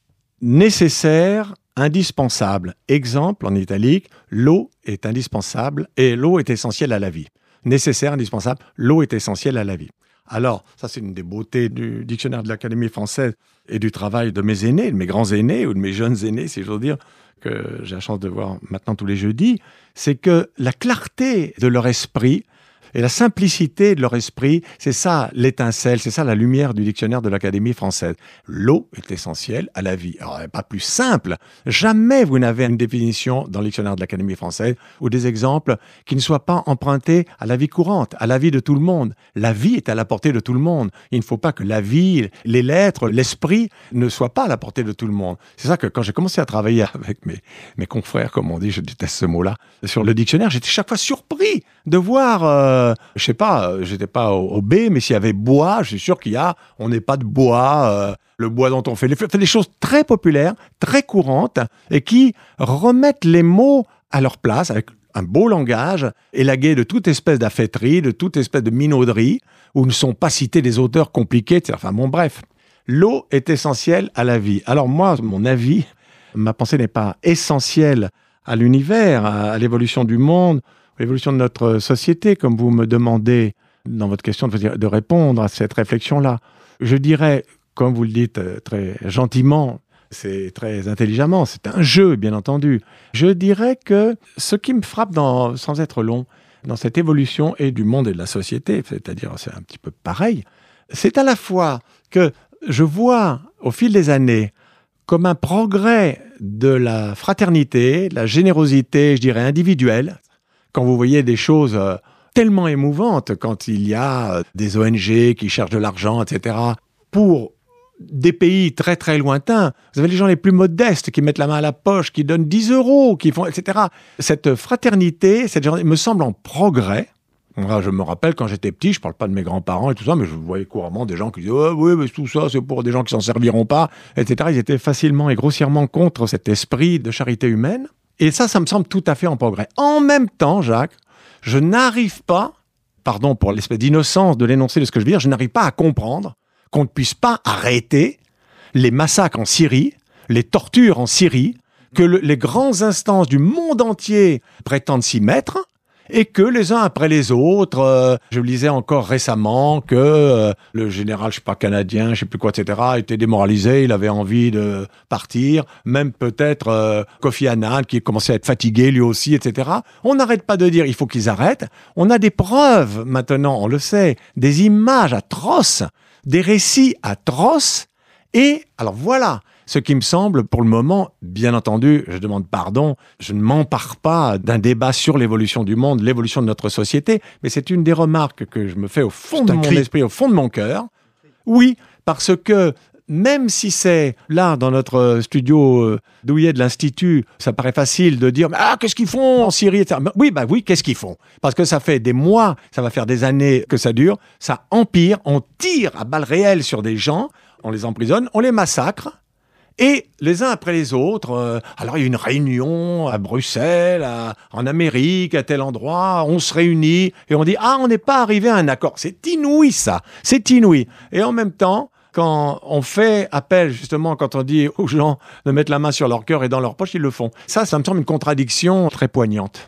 nécessaire, indispensable. Exemple en italique, l'eau est indispensable et l'eau est essentielle à la vie. Nécessaire, indispensable, l'eau est essentielle à la vie. Alors, ça c'est une des beautés du dictionnaire de l'Académie française et du travail de mes aînés, de mes grands aînés ou de mes jeunes aînés, si j'ose dire, que j'ai la chance de voir maintenant tous les jeudis, c'est que la clarté de leur esprit et la simplicité de leur esprit, c'est ça l'étincelle, c'est ça la lumière du dictionnaire de l'Académie française. L'eau est essentielle à la vie. Alors, pas plus simple. Jamais vous n'avez une définition dans le dictionnaire de l'Académie française ou des exemples qui ne soient pas empruntés à la vie courante, à la vie de tout le monde. La vie est à la portée de tout le monde. Il ne faut pas que la vie, les lettres, l'esprit ne soient pas à la portée de tout le monde. C'est ça que quand j'ai commencé à travailler avec mes, mes confrères, comme on dit, je déteste ce mot-là, sur le dictionnaire, j'étais chaque fois surpris de voir... Euh, Euh, je sais pas, euh, j'étais pas au, au B, mais s'il y avait bois, je suis sûr qu'il y a, on n'est pas de bois, euh, le bois dont on fait les, fait des choses très populaires, très courantes, et qui remettent les mots à leur place avec un beau langage, élagué de toute espèce d'affaîtrie, de toute espèce de minauderie, où ne sont pas cités des auteurs compliqués, et cetera. Enfin bon, bref. L'eau est essentielle à la vie. Alors moi, mon avis, ma pensée n'est pas essentielle à l'univers, à, à l'évolution du monde, l'évolution de notre société, comme vous me demandez dans votre question de, de répondre à cette réflexion-là. Je dirais, comme vous le dites très gentiment, c'est très intelligemment, c'est un jeu, bien entendu. Je dirais que ce qui me frappe, dans, sans être long, dans cette évolution et du monde et de la société, c'est-à-dire c'est un petit peu pareil, c'est à la fois que je vois au fil des années comme un progrès de la fraternité, de la générosité, je dirais individuelle, quand vous voyez des choses euh, tellement émouvantes, quand il y a euh, des O N G qui cherchent de l'argent, et cetera, pour des pays très très lointains, vous avez les gens les plus modestes qui mettent la main à la poche, qui donnent dix euros, qui font, et cetera. Cette fraternité, cette générosité me semble en progrès. Moi, je me rappelle quand j'étais petit, je parle pas de mes grands-parents et tout ça, mais je voyais couramment des gens qui disaient oh, « oui, mais tout ça, c'est pour des gens qui s'en serviront pas », et cetera. Ils étaient facilement et grossièrement contre cet esprit de charité humaine. Et ça, ça me semble tout à fait en progrès. En même temps, Jacques, je n'arrive pas, pardon pour l'espèce d'innocence de l'énoncé de ce que je veux dire, je n'arrive pas à comprendre qu'on ne puisse pas arrêter les massacres en Syrie, les tortures en Syrie, que le, les grandes instances du monde entier prétendent s'y mettre, et que les uns après les autres, euh, je lisais encore récemment que euh, le général, je sais pas, canadien, je sais plus quoi, et cetera, était démoralisé, il avait envie de partir, même peut-être euh, Kofi Annan, qui commençait à être fatigué lui aussi, et cetera. On n'arrête pas de dire, il faut qu'ils arrêtent. On a des preuves maintenant, on le sait, des images atroces, des récits atroces, et alors voilà. Ce qui me semble, pour le moment, bien entendu, je demande pardon, je ne m'empare pas d'un débat sur l'évolution du monde, l'évolution de notre société, mais c'est une des remarques que je me fais au fond de mon esprit, au fond de mon cœur. Oui, parce que même si c'est là, dans notre studio douillet de l'Institut, ça paraît facile de dire « Ah, qu'est-ce qu'ils font en Syrie ?» et cetera. Oui, bah oui, qu'est-ce qu'ils font? Parce que ça fait des mois, ça va faire des années que ça dure, ça empire, on tire à balles réelles sur des gens, on les emprisonne, on les massacre. Et les uns après les autres, euh, alors il y a une réunion à Bruxelles, à, en Amérique, à tel endroit, on se réunit et on dit « Ah, on n'est pas arrivé à un accord ». C'est inouï ça, c'est inouï. Et en même temps, quand on fait appel, justement, quand on dit aux gens de mettre la main sur leur cœur et dans leur poche, ils le font. Ça, ça me semble une contradiction très poignante.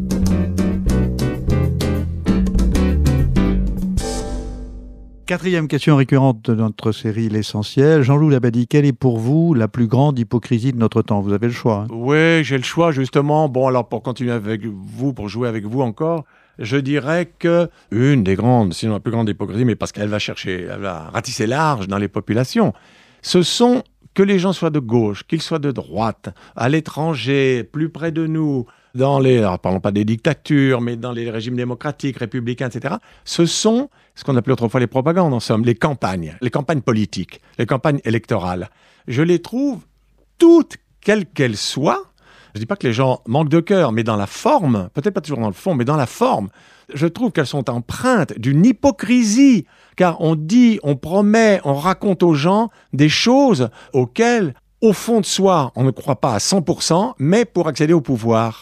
Quatrième question récurrente de notre série L'Essentiel. Jean-Loup Dabadi, quelle est pour vous la plus grande hypocrisie de notre temps? Vous avez le choix. Hein. Oui, j'ai le choix, justement. Bon, alors, pour continuer avec vous, pour jouer avec vous encore, je dirais que une des grandes, sinon la plus grande hypocrisie, mais parce qu'elle va chercher, elle va ratisser large dans les populations, ce sont que les gens soient de gauche, qu'ils soient de droite, à l'étranger, plus près de nous, dans les, alors parlons pas des dictatures, mais dans les régimes démocratiques, républicains, et cetera, ce sont ce qu'on appelait autrefois les propagandes, en somme, les campagnes, les campagnes politiques, les campagnes électorales. Je les trouve toutes, quelles qu'elles soient. Je dis pas que les gens manquent de cœur, mais dans la forme, peut-être pas toujours dans le fond, mais dans la forme, je trouve qu'elles sont empreintes d'une hypocrisie, car on dit, on promet, on raconte aux gens des choses auxquelles, au fond de soi, on ne croit pas à cent pour cent, mais pour accéder au pouvoir.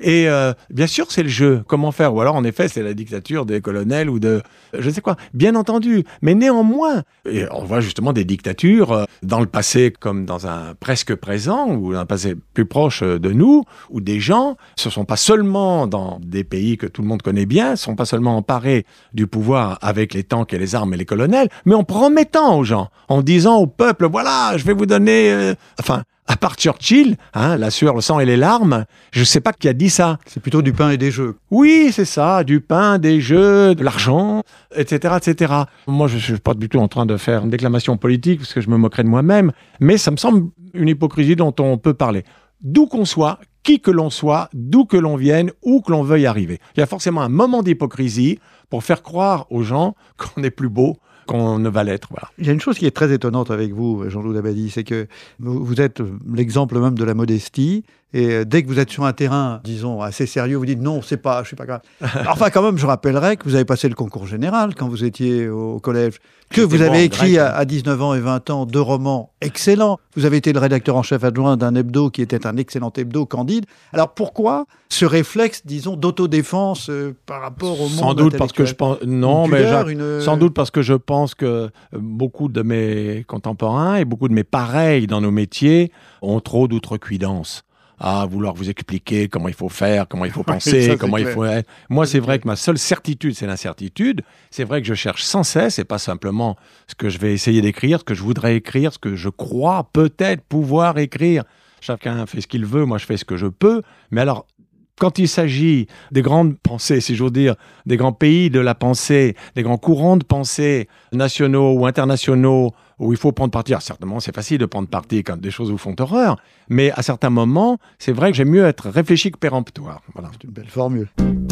Et euh, bien sûr, c'est le jeu. Comment faire ? Ou alors, en effet, c'est la dictature des colonels ou de... Je ne sais quoi. Bien entendu. Mais néanmoins, et on voit justement des dictatures euh, dans le passé comme dans un presque présent, ou un passé plus proche de nous, où des gens ne sont pas seulement dans des pays que tout le monde connaît bien, ne sont pas seulement emparés du pouvoir avec les tanks et les armes et les colonels, mais en promettant aux gens, en disant au peuple, voilà, je vais vous donner... Euh... Enfin... À part Churchill, hein, la sueur, le sang et les larmes, je ne sais pas qui a dit ça. C'est plutôt du pain et des jeux. Oui, c'est ça, du pain, des jeux, de l'argent, et cetera, et cetera. Moi, je ne suis pas du tout en train de faire une déclamation politique, parce que je me moquerais de moi-même, mais ça me semble une hypocrisie dont on peut parler. D'où qu'on soit, qui que l'on soit, d'où que l'on vienne, où que l'on veuille arriver. Il y a forcément un moment d'hypocrisie pour faire croire aux gens qu'on est plus beau qu'on ne va l'être. Voilà. Il y a une chose qui est très étonnante avec vous, Jean-Loup Dabadi, c'est que vous êtes l'exemple même de la modestie. Et dès que vous êtes sur un terrain, disons, assez sérieux, vous dites non, c'est pas, je suis pas grave. Enfin, quand même, je rappellerai que vous avez passé le concours général quand vous étiez au collège, que J'étais vous avez bon, écrit à, à dix-neuf ans et vingt ans deux romans excellents. Vous avez été le rédacteur en chef adjoint d'un hebdo qui était un excellent hebdo, Candide. Alors pourquoi ce réflexe, disons, d'autodéfense euh, par rapport au monde Sans doute parce que je pense non, mais pudeur, Jacques, une... sans doute parce que je pense que beaucoup de mes contemporains et beaucoup de mes pareils dans nos métiers ont trop d'outrecuidance. À vouloir vous expliquer comment il faut faire, comment il faut penser, ça, comment il faut être. Moi, c'est vrai que ma seule certitude, c'est l'incertitude. C'est vrai que je cherche sans cesse, et pas simplement ce que je vais essayer d'écrire, ce que je voudrais écrire, ce que je crois peut-être pouvoir écrire. Chacun fait ce qu'il veut, moi je fais ce que je peux. Mais alors, quand il s'agit des grandes pensées, si j'ose dire, des grands pays de la pensée, des grands courants de pensée nationaux ou internationaux, où il faut prendre parti. Alors, certainement, c'est facile de prendre parti quand des choses vous font horreur, mais à certains moments, c'est vrai que j'aime mieux être réfléchi que péremptoire. Voilà. C'est une belle formule.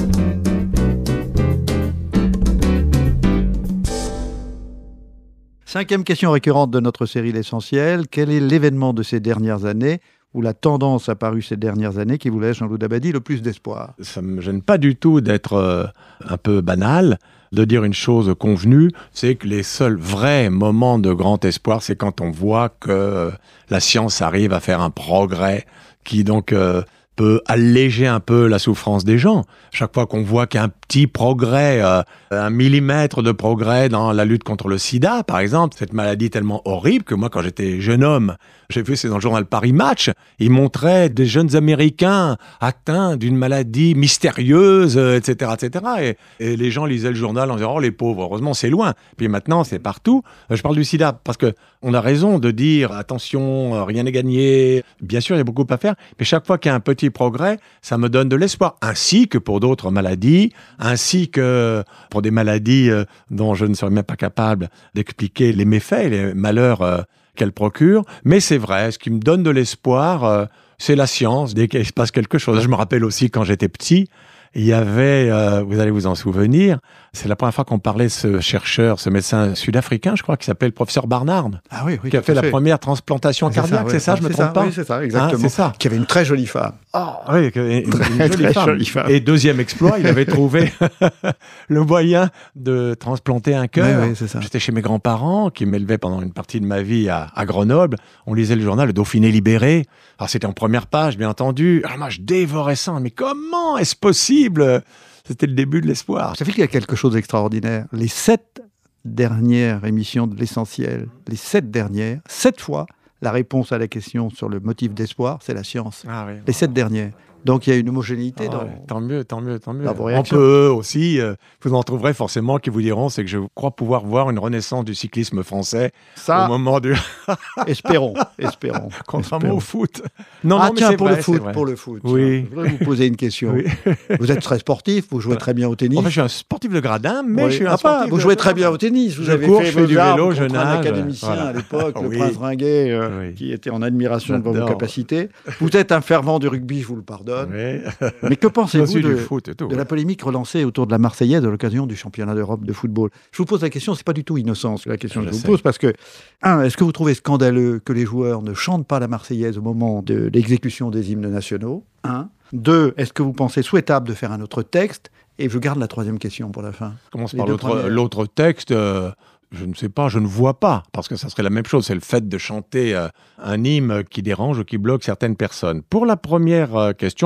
Cinquième question récurrente de notre série L'Essentiel. Quel est l'événement de ces dernières années ou la tendance apparue ces dernières années qui vous laisse, Jean-Loup Dabadi, le plus d'espoir ? Ça ne me gêne pas du tout d'être euh, un peu banal, de dire une chose convenue, c'est que les seuls vrais moments de grand espoir, c'est quand on voit que euh, la science arrive à faire un progrès qui donc euh, peut alléger un peu la souffrance des gens. Chaque fois qu'on voit qu'il y a un petit progrès, euh, un millimètre de progrès dans la lutte contre le sida, par exemple, cette maladie tellement horrible que moi, quand j'étais jeune homme, j'ai vu, c'est dans le journal Paris Match, ils montraient des jeunes Américains atteints d'une maladie mystérieuse, euh, et cetera, et cetera. Et, et les gens lisaient le journal en disant « Oh, les pauvres, heureusement, c'est loin ». Puis maintenant, c'est partout. Je parle du sida parce que on a raison de dire « Attention, rien n'est gagné ». Bien sûr, il y a beaucoup à faire, mais chaque fois qu'il y a un petit progrès, ça me donne de l'espoir. Ainsi que pour d'autres maladies, ainsi que pour des maladies euh, dont je ne serais même pas capable d'expliquer les méfaits, les malheurs euh, qu'elles procurent. Mais c'est vrai, ce qui me donne de l'espoir, euh, c'est la science, dès qu'il se passe quelque chose. Je me rappelle aussi quand j'étais petit, il y avait, euh, vous allez vous en souvenir, c'est la première fois qu'on parlait de ce chercheur, ce médecin sud-africain, je crois, qui s'appelle le professeur Barnard, ah oui, oui, qui a fait, fait la première transplantation cardiaque, c'est ça, c'est ça, je me trompe ça, pas oui, c'est ça, exactement. Hein, c'est ça. Qui avait une très jolie femme. Ah oh, oui, une, une très, jolie, très femme. jolie femme. Et deuxième exploit, il avait trouvé le moyen de transplanter un cœur. Oui, oui, c'est ça. J'étais chez mes grands-parents, qui m'élevaient pendant une partie de ma vie à, à Grenoble. On lisait le journal Le Dauphiné libéré. Alors c'était en première page, bien entendu. Alors moi, je dévorais ça. Mais comment est-ce possible ? C'était le début de l'espoir. Ça fait qu'il y a quelque chose d'extraordinaire. Les sept dernières émissions de L'Essentiel, les sept dernières, sept fois, la réponse à la question sur le motif d'espoir, c'est la science. Ah oui, les sept dernières. Donc il y a une homogénéité. Ah dans... ouais, tant mieux, tant mieux, tant mieux. Dans vos On réactions. peut aussi, euh, vous en trouverez forcément qui vous diront, c'est que je crois pouvoir voir une renaissance du cyclisme français Ça, au moment du... espérons, espérons. Contrairement espérons. au foot. Non, ah non, mais tiens, c'est pour vrai, le foot, c'est vrai. pour le foot. Oui. Je voudrais vous poser une question. Oui. Vous êtes très sportif, vous jouez très bien au tennis. En fait, je suis un sportif de gradin, mais Oui. je suis un ah, pas, sportif Vous de jouez très gradin. bien au tennis. Vous Je avez cours, fait je fais vos du armes vélo, contre je un nage. académicien Voilà. à l'époque, le Oui. prince Ringuet, euh, Oui. qui était en admiration devant vos J'adore. capacités. Vous êtes un fervent du rugby, je vous le pardonne. Oui. Mais que pensez-vous Aussi de, du foot et tout, de ouais. la polémique relancée autour de la Marseillaise à l'occasion du championnat d'Europe de football? Je vous pose la question, c'est pas du tout innocent, c'est la question Je que je vous sais. pose, parce que, un, est-ce que vous trouvez scandaleux que les joueurs ne chantent pas la Marseillaise au moment de l'exécution des hymnes nationaux? Un. Deux, est-ce que vous pensez souhaitable de faire un autre texte? Et je garde la troisième question pour la fin. Je commence Les par deux l'autre, premières. l'autre texte. euh, je ne sais pas, je ne vois pas, parce que ça serait la même chose. C'est le fait de chanter euh, un hymne qui dérange ou qui bloque certaines personnes. Pour la première euh, question,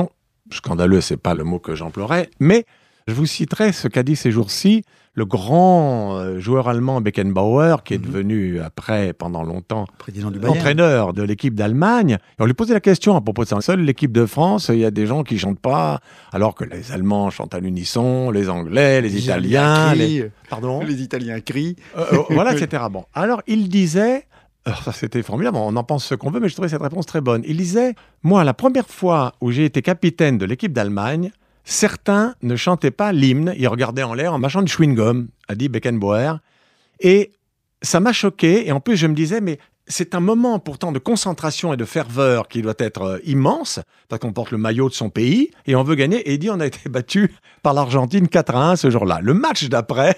scandaleux, c'est pas le mot que j'emploierais, mais je vous citerai ce qu'a dit ces jours-ci le grand euh, joueur allemand Beckenbauer, qui est mmh. devenu après, pendant longtemps, président du Bayern, entraîneur de l'équipe d'Allemagne. Et on lui posait la question à propos de ça. Seule l'équipe de France, il y a des gens qui chantent pas, alors que les Allemands chantent à l'unisson, les Anglais, les, les Italiens, crient, les... Pardon les Italiens crient, euh, euh, voilà, et cetera. Bon, alors il disait. Alors ça, c'était formidable, on en pense ce qu'on veut, mais je trouvais cette réponse très bonne. Il disait, moi, la première fois où j'ai été capitaine de l'équipe d'Allemagne, certains ne chantaient pas l'hymne, ils regardaient en l'air en mâchant du chewing-gum, a dit Beckenbauer. Et ça m'a choqué, et en plus je me disais, mais c'est un moment pourtant de concentration et de ferveur qui doit être euh, immense, parce qu'on porte le maillot de son pays, et on veut gagner, et il dit, on a été battu par l'Argentine quatre à un ce jour-là. Le match d'après,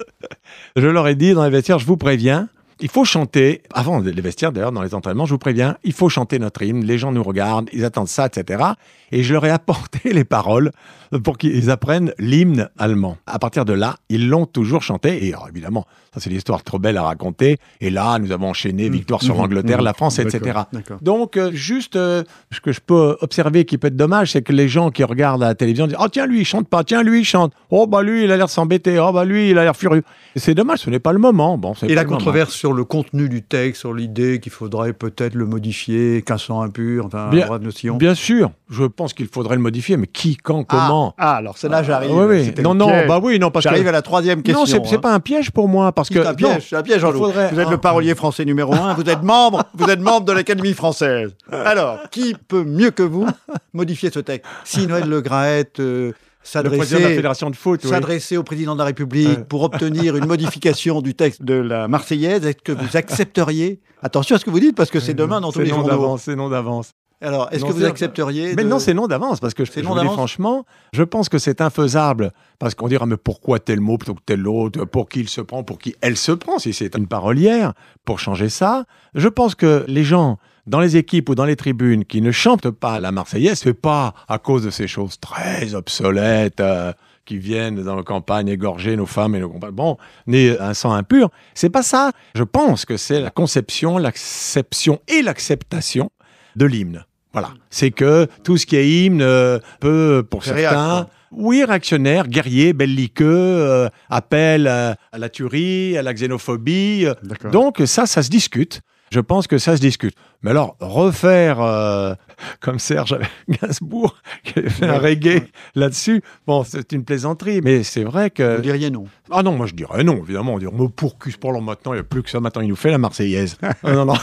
je leur ai dit dans les vestiaires, je vous préviens, il faut chanter, avant les vestiaires d'ailleurs, dans les entraînements, je vous préviens, il faut chanter notre hymne, les gens nous regardent, ils attendent ça, et cetera. Et je leur ai apporté les paroles pour qu'ils apprennent l'hymne allemand. À partir de là, ils l'ont toujours chanté, et alors, évidemment, ça c'est l'histoire trop belle à raconter, et là, nous avons enchaîné victoire mmh, sur mmh, l'Angleterre, mmh, la France, d'accord, et cetera. D'accord. Donc, euh, juste, euh, ce que je peux observer qui peut être dommage, c'est que les gens qui regardent à la télévision disent « Oh tiens, lui, il chante pas, tiens, lui, il chante, oh bah lui, il a l'air s'embêter, oh bah lui, il a l'air furieux. » C'est dommage, ce n'est pas le moment. Bon, c'est et pas la controverse sur le contenu du texte, sur l'idée qu'il faudrait peut-être le modifier, qu'un sang impur, enfin, bien, droit de notion. Bien sûr, je pense qu'il faudrait le modifier, mais qui, quand, comment? Ah, ah alors c'est là j'arrive. Ah, oui, oui. Non, non, bah oui, non, parce j'arrive que... à la troisième question. Non, c'est, c'est hein. pas un piège pour moi, parce que... C'est un piège, c'est un piège, Jean-Loup. Faudrait... Vous êtes ah. le parolier français numéro un, vous êtes membre, vous êtes membre de l'Académie française. Alors, qui peut mieux que vous modifier ce texte? Si Noël Le Graët... Euh, S'adresser, de la Fédération de foot, s'adresser oui. au président de la République ouais. pour obtenir une modification du texte de la Marseillaise, est-ce que vous accepteriez? Attention à ce que vous dites, parce que c'est demain dans tous les journaux. D'avance, c'est non d'avance. Alors, est-ce non, que vous accepteriez Mais de... non, c'est non d'avance, parce que je, je vous dis franchement, je pense que c'est infaisable, parce qu'on dira, mais pourquoi tel mot plutôt que tel autre? Pour qui il se prend? Pour qui elle se prend? Si c'est une parolière, pour changer ça. Je pense que les gens... dans les équipes ou dans les tribunes qui ne chantent pas la Marseillaise, c'est pas à cause de ces choses très obsolètes euh, qui viennent dans nos campagnes égorger nos femmes et nos compagnes. Bon, ni un sang impur, c'est pas ça. Je pense que c'est la conception, l'acception et l'acceptation de l'hymne. Voilà. C'est que tout ce qui est hymne euh, peut, pour c'est certains... Réac, oui, réactionnaire, guerrier, belliqueux, euh, appel à, à la tuerie, à la xénophobie. D'accord. Donc ça, ça se discute. Je pense que ça se discute. Mais alors, refaire, euh, comme Serge Gainsbourg, qui avait fait un reggae là-dessus, bon, c'est une plaisanterie, mais c'est vrai que... Vous diriez non? Ah non, moi je dirais non, évidemment. On dirait, mais pour que pour maintenant, il n'y a plus que ça. Maintenant, il nous fait la Marseillaise. ah, non, non.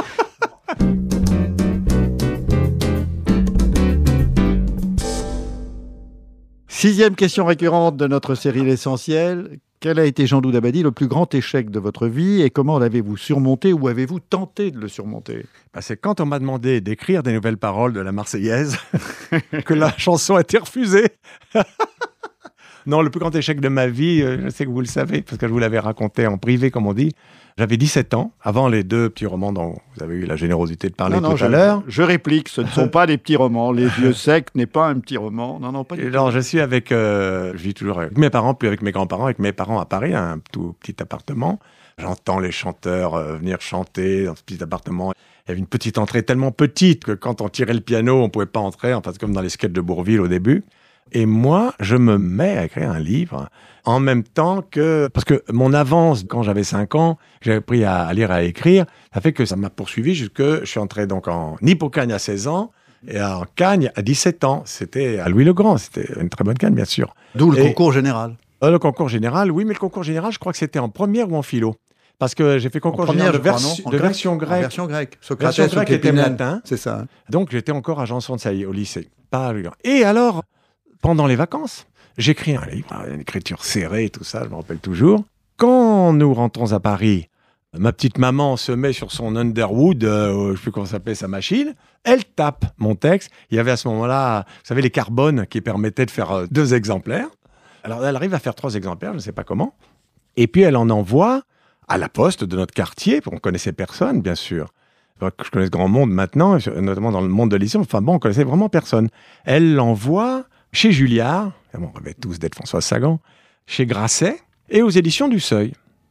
Sixième question récurrente de notre série L'Essentiel. Quel a été, Jean-Loup Dabadi, le plus grand échec de votre vie et comment l'avez-vous surmonté ou avez-vous tenté de le surmonter? Bah c'est quand on m'a demandé d'écrire des nouvelles paroles de la Marseillaise que la chanson a été refusée. Non, le plus grand échec de ma vie, je sais que vous le savez, parce que je vous l'avais raconté en privé, comme on dit. J'avais dix-sept ans, avant les deux petits romans dont vous avez eu la générosité de parler non, tout non, à je, l'heure. Je réplique, ce ne sont pas des petits romans. Les vieux secs n'est pas un petit roman. Non, non, pas du tout. Alors, je suis avec, euh, je vis toujours avec mes parents, puis avec mes grands-parents, avec mes parents à Paris, un tout petit appartement. J'entends les chanteurs euh, venir chanter dans ce petit appartement. Il y avait une petite entrée tellement petite que quand on tirait le piano, on ne pouvait pas entrer, en fait, comme dans les sketchs de Bourvil au début. Et moi, je me mets à écrire un livre en même temps que... Parce que mon avance, quand j'avais cinq ans, j'avais appris à, à lire et à écrire, ça fait que ça m'a poursuivi jusque... Je suis entré donc en Hippocagne à seize ans et en Cagne à dix-sept ans. C'était à Louis-le-Grand, c'était une très bonne Cagne, bien sûr. D'où le et, concours général. Euh, le concours général, oui, mais le concours général, je crois que c'était en première ou en philo. Parce que j'ai fait concours première, général de, vers... crois, de version grecque. En version grecque. Socrates, version grecque était latin. C'est ça. Donc j'étais encore à Janson de Sailly, au lycée. Pas à Louis-le-Grand. Et alors... Pendant les vacances, j'écris un livre, une écriture serrée et tout ça, je me rappelle toujours. Quand nous rentrons à Paris, ma petite maman se met sur son Underwood, euh, je ne sais plus comment s'appelait sa machine, elle tape mon texte. Il y avait à ce moment-là, vous savez, les carbones qui permettaient de faire euh, deux exemplaires. Alors elle arrive à faire trois exemplaires, je ne sais pas comment. Et puis elle en envoie à la poste de notre quartier, on ne connaissait personne, bien sûr. Je connais ce grand monde maintenant, notamment dans le monde de l'édition. Enfin bon, on ne connaissait vraiment personne. Elle l'envoie... chez Julliard, on rêvait tous d'être François Sagan, chez Grasset, et aux éditions du Seuil.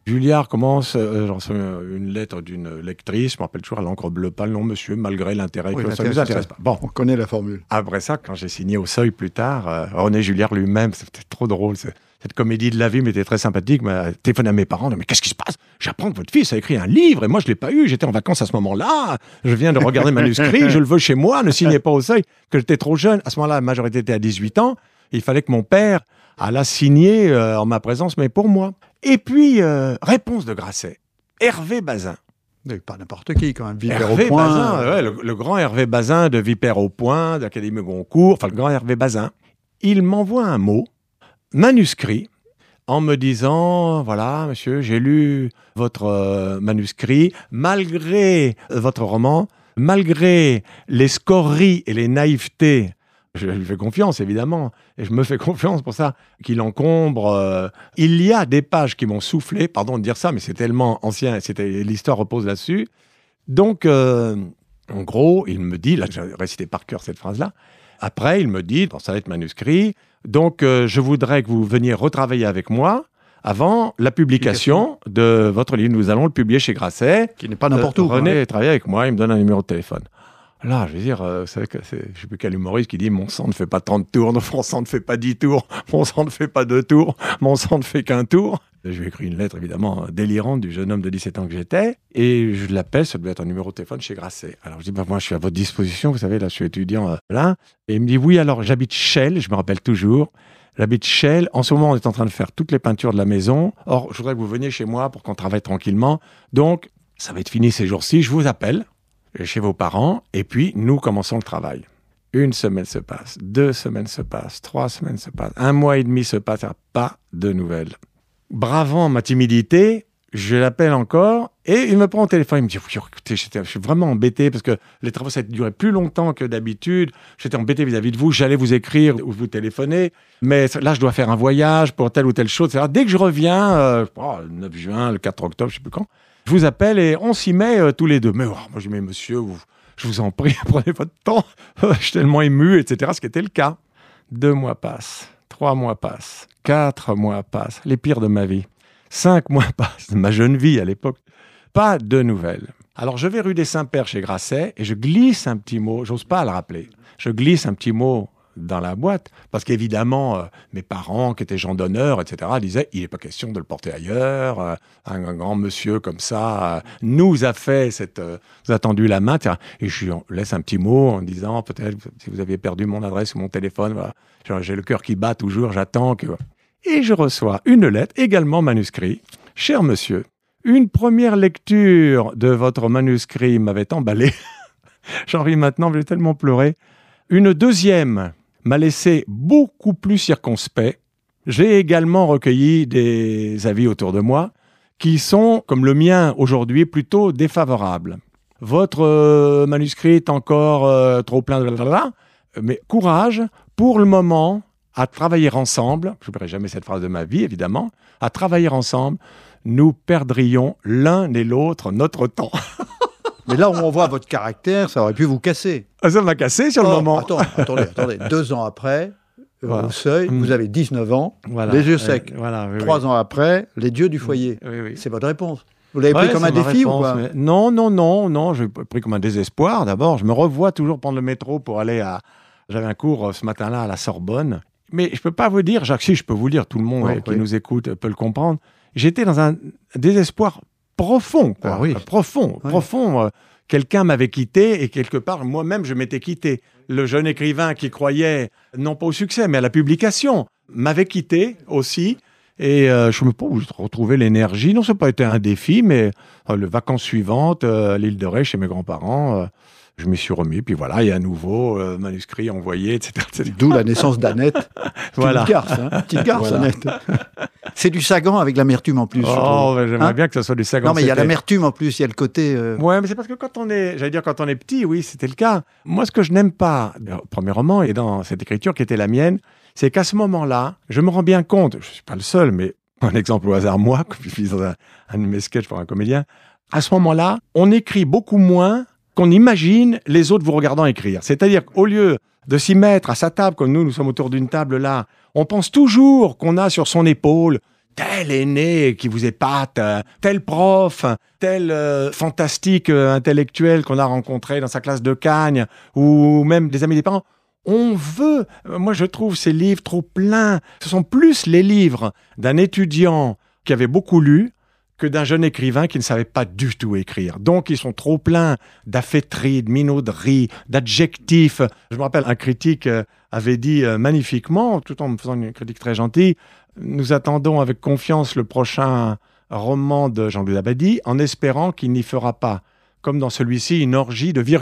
Julliard commence, euh, j'en reçois une lettre d'une lectrice, je me rappelle toujours à l'encre bleue pâle, non monsieur, malgré l'intérêt Oui, que ça ne vous intéresse pas. Bon, on connaît la formule. après ça, quand j'ai signé au Seuil plus tard, euh, René Julliard lui-même, c'était trop drôle, c'est, cette comédie de la vie m'était très sympathique, m'a téléphoné à mes parents, mais qu'est-ce qui se passe? J'apprends que votre fils a écrit un livre et moi je ne l'ai pas eu, j'étais en vacances à ce moment-là, je viens de regarder le manuscrit, je le veux chez moi, ne signez pas au Seuil, que j'étais trop jeune. À ce moment-là, la majorité était à dix-huit ans, il fallait que mon père allât signer euh, en ma présence, mais pour moi. Et puis, euh, réponse de Grasset. Hervé Bazin. Mais pas n'importe qui, quand même. Vipère Hervé au point. Bazin, ouais, le, le grand Hervé Bazin de Vipère au point, de l'Académie Goncourt, enfin le grand Hervé Bazin. Il m'envoie un mot, manuscrit, en me disant, voilà, monsieur, j'ai lu votre euh, manuscrit, malgré euh, votre roman, malgré les scories et les naïvetés. Je lui fais confiance, évidemment, et je me fais confiance pour ça, qu'il encombre. Euh... Il y a des pages qui m'ont soufflé, pardon de dire ça, mais c'est tellement ancien, c'était... l'histoire repose là-dessus. Donc, euh, en gros, il me dit, là, j'ai récité par cœur cette phrase-là, après, il me dit, dans sa lettre manuscrit, donc, euh, je voudrais que vous veniez retravailler avec moi avant la publication de votre livre. Nous allons le publier chez Grasset. Qui n'est pas n'importe euh, où. René hein. travaille avec moi, il me donne un numéro de téléphone. Là, je veux dire, euh, vous savez que c'est, je ne sais plus quel humoriste qui dit « Mon sang ne fait pas trente tours, mon sang ne fait pas dix tours, mon sang ne fait pas deux tours, mon sang ne fait qu'un tour. » Je lui ai écrit une lettre, évidemment, délirante du jeune homme de dix-sept ans que j'étais. Et je l'appelle, ça devait être un numéro de téléphone chez Grasset. Alors je dis bah, « Moi, je suis à votre disposition, vous savez, là, je suis étudiant euh, là. » Et il me dit « Oui, alors, j'habite Chelles, je me rappelle toujours. J'habite Chelles. En ce moment, on est en train de faire toutes les peintures de la maison. Or, je voudrais que vous veniez chez moi pour qu'on travaille tranquillement. Donc, ça va être fini ces jours-ci, je vous appelle. » Chez vos parents, et puis nous commençons le travail. Une semaine se passe, deux semaines se passent, trois semaines se passent, un mois et demi se passe, pas de nouvelles. Bravant ma timidité, je l'appelle encore, et il me prend au téléphone, il me dit oui, écoutez, j'étais, je suis vraiment embêté, parce que les travaux, ça a duré plus longtemps que d'habitude, j'étais embêté vis-à-vis de vous, j'allais vous écrire ou vous téléphoner, mais là, je dois faire un voyage pour telle ou telle chose, et cetera. Dès que je reviens, euh, oh, le neuf juin, le quatre octobre, je ne sais plus quand, je vous appelle et on s'y met euh, tous les deux. Mais oh, moi, je dis, mais monsieur, vous, je vous en prie, prenez votre temps. Je suis tellement ému, et cetera. Ce qui était le cas. Deux mois passent, trois mois passent, quatre mois passent, les pires de ma vie. Cinq mois passent, de ma jeune vie à l'époque. Pas de nouvelles. Alors, je vais rue des Saints-Pères chez Grasset et je glisse un petit mot, j'ose pas le rappeler, je glisse un petit mot dans la boîte, parce qu'évidemment, euh, mes parents, qui étaient gens d'honneur, et cetera, disaient, il n'est pas question de le porter ailleurs, euh, un, un grand monsieur comme ça euh, nous a fait cette... Euh, vous a tendu la main, et cetera. Et je lui laisse un petit mot en disant, peut-être, si vous aviez perdu mon adresse ou mon téléphone, voilà, genre, j'ai le cœur qui bat toujours, j'attends que... Et je reçois une lettre, également manuscrit. « Cher monsieur, une première lecture de votre manuscrit m'avait emballé. J'en ris maintenant, j'ai tellement pleuré. Une deuxième m'a laissé beaucoup plus circonspect. J'ai également recueilli des avis autour de moi qui sont, comme le mien aujourd'hui, plutôt défavorables. Votre euh, manuscrit est encore euh, trop plein de blablabla, mais courage, pour le moment, à travailler ensemble, je n'oublierai jamais cette phrase de ma vie, évidemment, à travailler ensemble, nous perdrions l'un et l'autre notre temps. » Mais là où on voit votre caractère, ça aurait pu vous casser. Ah, ça m'a cassé sur oh, le moment. Attends, attendez, attendez. Deux ans après, voilà. Au Seuil, mmh. vous avez dix-neuf ans, voilà. Les yeux secs. Euh, voilà, oui, Trois oui. ans après, les dieux du foyer. Oui, oui. C'est votre réponse. Vous l'avez ouais, pris comme un défi réponse, ou pas mais... Non, non, non, non. Je l'ai pris comme un désespoir. D'abord, je me revois toujours prendre le métro pour aller à... J'avais un cours ce matin-là à la Sorbonne. Mais je ne peux pas vous dire, Jacques, si je peux vous le dire, tout le monde ouais, qui oui. nous écoute peut le comprendre. J'étais dans un désespoir profond, quoi. Ah, oui. Profond, oui. profond. Euh, quelqu'un m'avait quitté et quelque part, moi-même, je m'étais quitté. Le jeune écrivain qui croyait, non pas au succès, mais à la publication, m'avait quitté aussi. Et euh, je ne sais pas où j'ai retrouvé l'énergie. Non, ça n'a pas été un défi, mais euh, les vacances suivantes, euh, à l'île de Ré, chez mes grands-parents, euh, je m'y suis remis. Puis voilà, il y a un nouveau euh, manuscrit envoyé, et cetera, et cetera. D'où la naissance d'Annette. Voilà. Petite garce, hein. Petite garce, voilà. Annette. C'est du Sagan avec l'amertume en plus. Oh, j'aimerais hein bien que ce soit du Sagan. Non, mais il y a l'amertume en plus, il y a le côté... Euh... Ouais, mais c'est parce que quand on est, j'allais dire quand on est petit, oui, c'était le cas. Moi, ce que je n'aime pas, au premier roman et dans cette écriture qui était la mienne, c'est qu'à ce moment-là, je me rends bien compte, je ne suis pas le seul, mais un exemple au hasard, moi, comme je suis dans un, un de mes sketchs pour un comédien, à ce moment-là, on écrit beaucoup moins qu'on imagine les autres vous regardant écrire. C'est-à-dire qu'au lieu de s'y mettre à sa table, comme nous, nous sommes autour d'une table là, on pense toujours qu'on a sur son épaule tel aîné qui vous épate, euh, tel prof, tel euh, fantastique euh, intellectuel qu'on a rencontré dans sa classe de Cagnes, ou même des amis des parents. On veut, moi je trouve ces livres trop pleins. Ce sont plus les livres d'un étudiant qui avait beaucoup lu que d'un jeune écrivain qui ne savait pas du tout écrire. Donc ils sont trop pleins d'afféteries, de minauderies, d'adjectifs. Je me rappelle, un critique avait dit magnifiquement, tout en me faisant une critique très gentille, « Nous attendons avec confiance le prochain roman de Jean-Louis Dabadi en espérant qu'il n'y fera pas, comme dans celui-ci, une orgie de virgule. »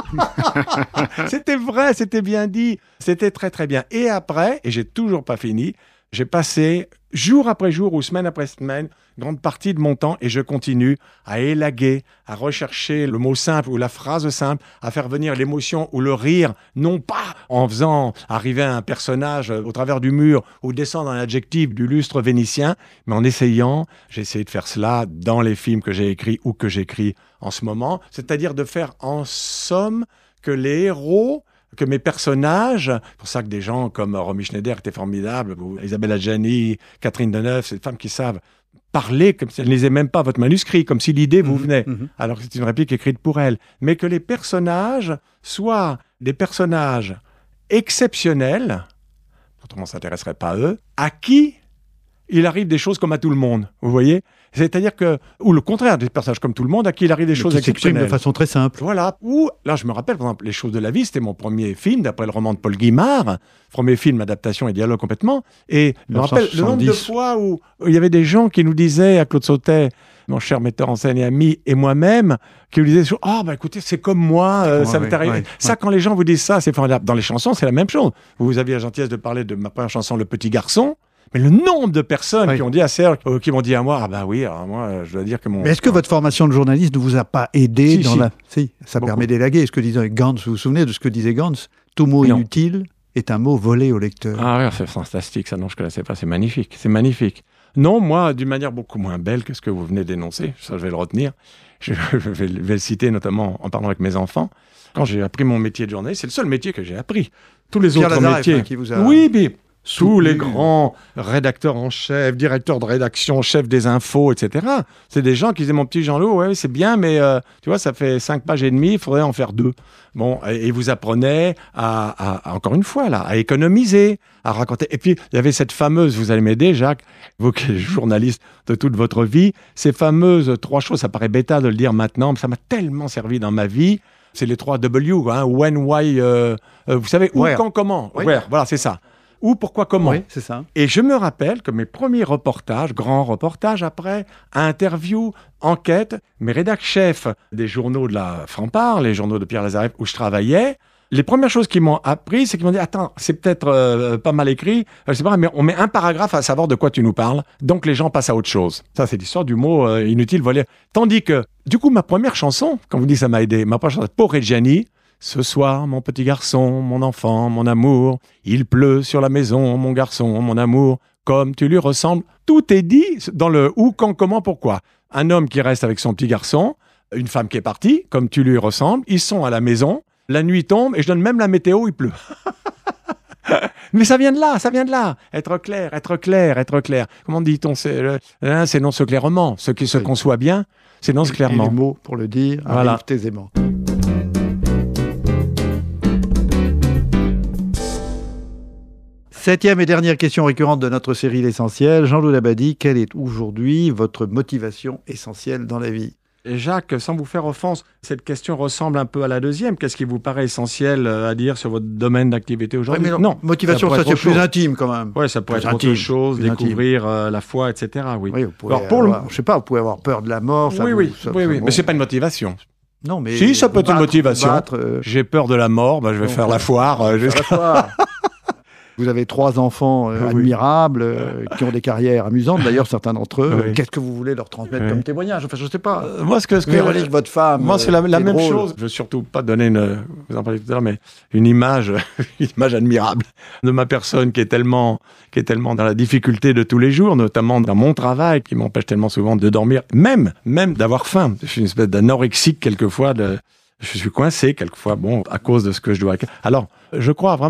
C'était vrai, c'était bien dit, c'était très très bien. Et après, et j'ai toujours pas fini, j'ai passé jour après jour ou semaine après semaine, grande partie de mon temps, et je continue à élaguer, à rechercher le mot simple ou la phrase simple, à faire venir l'émotion ou le rire, non pas en faisant arriver un personnage au travers du mur ou descendre un adjectif du lustre vénitien, mais en essayant, j'ai essayé de faire cela dans les films que j'ai écrits ou que j'écris en ce moment, c'est-à-dire de faire en somme que les héros, que mes personnages, c'est pour ça que des gens comme Romy Schneider étaient formidables, ou Isabelle Adjani, Catherine Deneuve, c'est des femmes qui savent parler comme si elles ne lisaient même pas votre manuscrit, comme si l'idée vous venait, mmh, mmh. alors que c'est une réplique écrite pour elles. Mais que les personnages soient des personnages exceptionnels, autrement on ne s'intéresserait pas à eux, à qui il arrive des choses comme à tout le monde, vous voyez ? C'est-à-dire que, ou le contraire, des personnages comme tout le monde, à qui il arrive des Mais choses qui exceptionnelles. s'expriment de façon très simple. Voilà. Ou, là, je me rappelle, par exemple, Les choses de la vie, c'était mon premier film, d'après le roman de Paul Guimard, premier film, adaptation et dialogue complètement. Et je me rappelle le nombre de fois où, où il y avait des gens qui nous disaient, à Claude Sautet, mon cher metteur en scène et ami, et moi-même, qui nous disaient, ah, oh, bah écoutez, c'est comme moi, euh, ouais, ça m'est arrivé. Ouais, ça, ouais. Quand les gens vous disent ça, c'est formidable. Dans les chansons, c'est la même chose. Vous aviez la gentillesse de parler de ma première chanson, Le Petit Garçon. Mais le nombre de personnes oui. qui ont dit à Serge, euh, qui m'ont dit à moi, ah ben oui, alors moi, je dois dire que mon... Mais est-ce que votre formation de journaliste ne vous a pas aidé si, dans si. la... Si, ça Beaucoup. Permet d'élaguer. Ce que disait Gantz, vous vous souvenez de ce que disait Gantz ? Tout mot non. inutile est un mot volé au lecteur. Ah oui, c'est fantastique, ça, non, je ne connaissais pas, c'est magnifique, c'est magnifique. Non, moi, d'une manière beaucoup moins belle que ce que vous venez d'énoncer, ça, je vais le retenir, je vais, je vais le citer notamment en parlant avec mes enfants. Quand j'ai appris mon métier de journaliste, c'est le seul métier que j'ai appris. Tous les Pierre autres Lazareff, métiers... Hein, qui vous a... Oui, mais... Tous les grands rédacteurs en chef, directeurs de rédaction, chefs des infos, et cetera. C'est des gens qui disaient, mon petit Jean-Loup, ouais, c'est bien, mais euh, tu vois, ça fait cinq pages et demie, il faudrait en faire deux. Bon, et, et vous apprenez à, à, à, encore une fois, là, à économiser, à raconter. Et puis, il y avait cette fameuse, vous allez m'aider, Jacques, vous qui êtes journaliste de toute votre vie, ces fameuses trois choses, ça paraît bêta de le dire maintenant, mais ça m'a tellement servi dans ma vie. C'est les trois W, hein, when, why, euh, euh, vous savez, où, Where. Quand, comment. Oui. Where, voilà, c'est ça. Où, pourquoi, comment. Oui, c'est ça. Et je me rappelle que mes premiers reportages, grands reportages après, interviews, enquêtes, mes rédacteurs chefs des journaux de la Frampart, les journaux de Pierre Lazareff où je travaillais, les premières choses qu'ils m'ont appris, c'est qu'ils m'ont dit « Attends, c'est peut-être euh, pas mal écrit, je sais pas, mais on met un paragraphe à savoir de quoi tu nous parles, donc les gens passent à autre chose. » Ça, c'est l'histoire du mot euh, inutile, volé. Tandis que, du coup, ma première chanson, quand vous dites ça m'a aidé, ma première chanson, pour Reggiani, ce soir, mon petit garçon, mon enfant, mon amour, il pleut sur la maison, mon garçon, mon amour, comme tu lui ressembles. Tout est dit dans le où, quand, comment, pourquoi. Un homme qui reste avec son petit garçon, une femme qui est partie, comme tu lui ressembles, ils sont à la maison, la nuit tombe et je donne même la météo, il pleut. Mais ça vient de là, ça vient de là. Être clair, être clair, être clair. Comment dit-on ? C'est, hein, c'est non ce clairement. Ce qui se conçoit bien, c'est non ce clairement. Et les mots pour le dire, voilà. Arrivent aisément. Septième et dernière question récurrente de notre série L'Essentiel. Jean-Loup Dabadi, quelle est aujourd'hui votre motivation essentielle dans la vie ? Et Jacques, sans vous faire offense, cette question ressemble un peu à la deuxième. Qu'est-ce qui vous paraît essentiel à dire sur votre domaine d'activité aujourd'hui ? Oui, mais non, motivation, ça, ça c'est plus chose. Intime quand même. Oui, ça pourrait plus être intime, autre chose, découvrir euh, la foi, et cetera. Oui. oui vous pouvez Alors, pour avoir, le... je sais pas, vous pouvez avoir peur de la mort. Ça oui, vous, oui, ça, oui, ça, oui. bon. Mais c'est pas une motivation. Non, mais si, ça peut être battre, une motivation. Battre, euh... J'ai peur de la mort, bah, je vais Donc, faire la foire. Euh, faire la foire. Vous avez trois enfants euh, oui. admirables, euh, qui ont des carrières amusantes, d'ailleurs certains d'entre eux. Oui. Qu'est-ce que vous voulez leur transmettre oui. comme témoignage ? Enfin, je ne sais pas. Euh, moi, ce que... Ce que Véronique, votre femme... Moi, c'est la, la même drôle. chose. Je ne veux surtout pas donner une... Vous en parlez tout à l'heure, mais une image, une image admirable de ma personne qui est, tellement, qui est tellement dans la difficulté de tous les jours, notamment dans mon travail, qui m'empêche tellement souvent de dormir, même, même d'avoir faim. Je suis une espèce d'anorexique quelquefois, de... je suis coincé quelquefois, bon, à cause de ce que je dois... Alors, je crois vraiment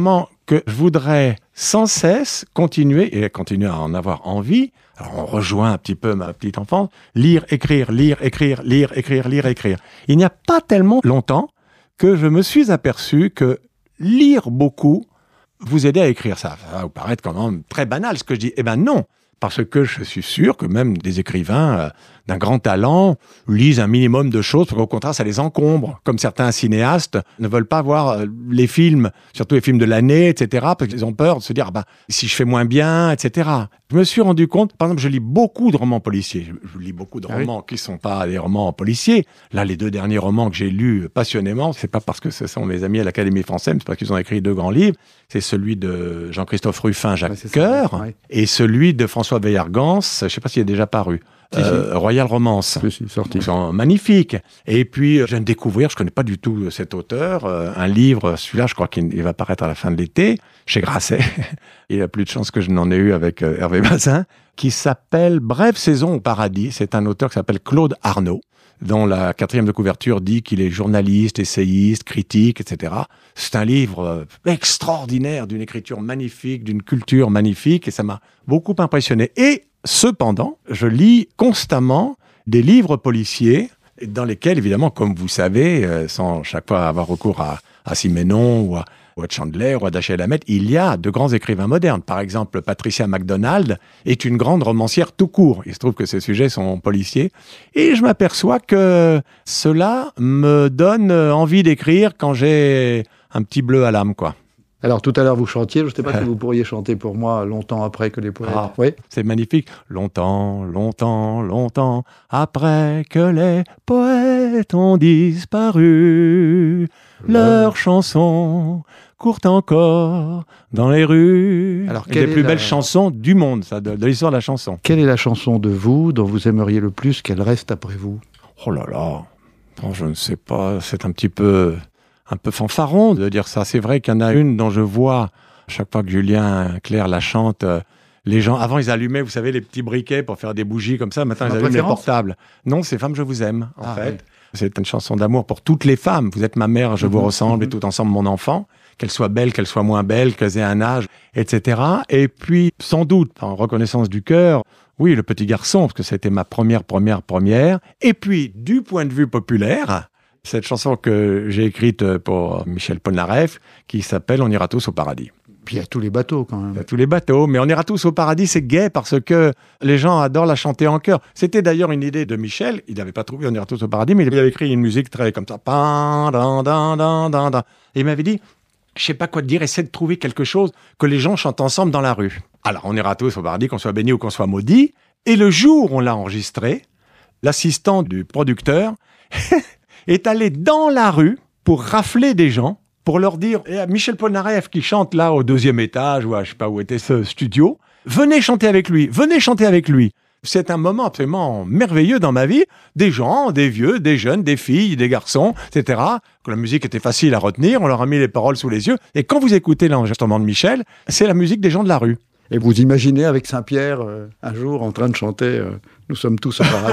que je voudrais sans cesse continuer, et continuer à en avoir envie. Alors on rejoint un petit peu ma petite enfance, lire, écrire, lire, écrire, lire, écrire, lire, écrire. Il n'y a pas tellement longtemps que je me suis aperçu que lire beaucoup vous aider à écrire. Ça, ça va vous paraître quand même très banal ce que je dis. Eh bien non, parce que je suis sûr que même des écrivains euh, d'un grand talent lisent un minimum de choses, parce qu'au contraire, ça les encombre. Comme certains cinéastes ne veulent pas voir euh, les films, surtout les films de l'année, et cetera, parce qu'ils ont peur de se dire, ah ben, si je fais moins bien, et cetera. Je me suis rendu compte, par exemple, je lis beaucoup de romans policiers. Je, je lis beaucoup de ah romans oui. qui ne sont pas des romans policiers. Là, les deux derniers romans que j'ai lus passionnément, c'est pas parce que ce sont mes amis à l'Académie française, c'est parce qu'ils ont écrit deux grands livres. C'est celui de Jean-Christophe Ruffin, Jacques ouais, Coeur, ouais. et celui de François Veillargans, je ne sais pas s'il est déjà paru. Si, Euh, si. Royal Romance. Si, si, sorti. Ils sont magnifiques. Et puis, je viens de découvrir, je ne connais pas du tout cet auteur, euh, un livre, celui-là, je crois qu'il va paraître à la fin de l'été, chez Grasset. Il y a plus de chance que je n'en ai eu avec euh, Hervé Bazin, qui s'appelle Brève saison au paradis. C'est un auteur qui s'appelle Claude Arnaud, dont la quatrième de couverture dit qu'il est journaliste, essayiste, critique, et cetera. C'est un livre euh, extraordinaire, d'une écriture magnifique, d'une culture magnifique, et ça m'a beaucoup impressionné. Et cependant, je lis constamment des livres policiers dans lesquels, évidemment, comme vous savez, euh, sans chaque fois avoir recours à, à Siménon ou à, ou à Chandler ou à Dashiell Hammett, il y a de grands écrivains modernes. Par exemple, Patricia MacDonald est une grande romancière tout court. Il se trouve que ses sujets sont policiers. Et je m'aperçois que cela me donne envie d'écrire quand j'ai un petit bleu à l'âme, quoi. Alors, tout à l'heure, vous chantiez. Je ne sais pas si vous pourriez chanter pour moi longtemps après que les poètes... Ah, oui. C'est magnifique. Longtemps, longtemps, longtemps, après que les poètes ont disparu, leurs chansons courent encore dans les rues. Alors, Une quelle des est plus la- belles chansons du monde, ça, de, de l'histoire de la chanson. Quelle est la chanson de vous dont vous aimeriez le plus qu'elle reste après vous? Oh là là, non, je ne sais pas, c'est un petit peu, un peu fanfaron de dire ça. C'est vrai qu'il y en a une dont je vois, chaque fois que Julien Clerc la chante, euh, les gens, avant ils allumaient, vous savez, les petits briquets pour faire des bougies comme ça, maintenant Ma ils allument les préférence portables. Non, c'est Femme, je vous aime, en Ah, fait. oui. C'est une chanson d'amour pour toutes les femmes. Vous êtes ma mère, je vous Mhm, ressemble, et mhm. tout ensemble mon enfant. Qu'elles soient belles, qu'elles soient moins belles, qu'elles aient un âge, et cetera. Et puis, sans doute, en reconnaissance du cœur, oui, Le Petit Garçon, parce que c'était ma première, première, première. Et puis, du point de vue populaire, cette chanson que j'ai écrite pour Michel Polnareff, qui s'appelle « On ira tous au paradis ». Puis il y a tous les bateaux, quand Il y a même. tous les bateaux, mais On ira tous au paradis, c'est gai parce que les gens adorent la chanter en chœur. C'était d'ailleurs une idée de Michel, il n'avait pas trouvé On ira tous au paradis, mais il avait écrit une musique très comme ça. Pan, dan, dan, dan, dan, dan. Et il m'avait dit, je sais pas quoi te dire, essaie de trouver quelque chose que les gens chantent ensemble dans la rue. Alors, On ira tous au paradis, qu'on soit béni ou qu'on soit maudit. Et le jour où on l'a enregistré, l'assistant du producteur est allé dans la rue pour rafler des gens, pour leur dire, et à Michel Polnareff qui chante là au deuxième étage, ou à, je sais pas où était ce studio, venez chanter avec lui, venez chanter avec lui. C'est un moment absolument merveilleux dans ma vie. Des gens, des vieux, des jeunes, des filles, des garçons, et cetera. Que la musique était facile à retenir, on leur a mis les paroles sous les yeux. Et quand vous écoutez l'enregistrement de Michel, c'est la musique des gens de la rue. Et vous imaginez avec Saint-Pierre, euh, un jour, en train de chanter euh, « Nous sommes tous au paradis ».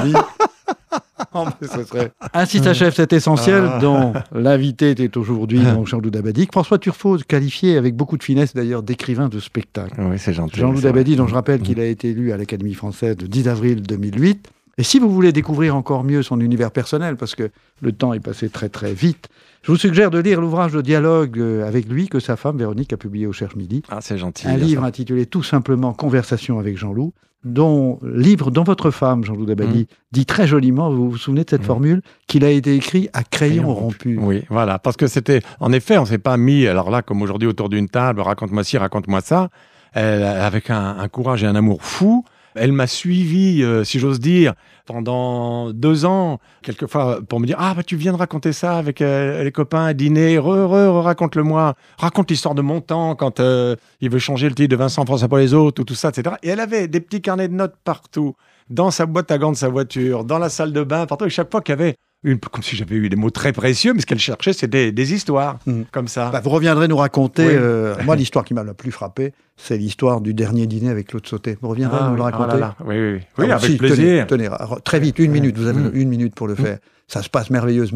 Oh, mais ce serait... Ainsi s'achève cet essentiel Ah. dont l'invité était aujourd'hui donc Jean-Loup Dabadi. François Turfot, qualifié avec beaucoup de finesse d'ailleurs d'écrivain de spectacle. Oui, c'est gentil. Jean-Loup c'est Dabadi, vrai. dont je rappelle qu'il a été élu à l'Académie française le dix avril deux mille huit. Et si vous voulez découvrir encore mieux son univers personnel, parce que le temps est passé très très vite, je vous suggère de lire l'ouvrage de dialogue euh, avec lui que sa femme Véronique a publié au Cherche Midi. Ah, c'est gentil. Un livre intitulé tout simplement Conversation avec Jean-Loup, dont livre dont votre femme, Jean-Loup Dabadi, Mmh. dit très joliment, vous vous souvenez de cette Mmh. formule, qu'il a été écrit à crayon, Crayon rompu. Oui, voilà, parce que c'était, en effet, on s'est pas mis, alors là, comme aujourd'hui, autour d'une table, raconte-moi ci, raconte-moi ça, elle, avec un, un courage et un amour fou. Elle m'a suivi, euh, si j'ose dire, pendant deux ans, quelquefois, pour me dire « Ah, bah, tu viens de raconter ça avec euh, les copains à dîner, re, re, re, raconte-le-moi, raconte l'histoire de mon temps quand euh, il veut changer le titre de Vincent François pour les autres, ou tout ça, et cetera » Et elle avait des petits carnets de notes partout, dans sa boîte à gants de sa voiture, dans la salle de bain, partout, et chaque fois qu'il y avait une, comme si j'avais eu des mots très précieux, mais ce qu'elle cherchait, c'était des, des histoires, Mmh. comme ça. Bah, vous reviendrez nous raconter, Oui. euh, moi l'histoire qui m'a le plus frappé, c'est l'histoire du dernier dîner avec Claude Sautet. Vous reviendrez Ah nous oui, le oh raconter là là. Oui, oui, oui. Oui, Ah, avec si, plaisir. Tenez, tenez, alors, très vite, une minute, vous avez Mmh. une minute pour le faire. Ça se passe merveilleusement,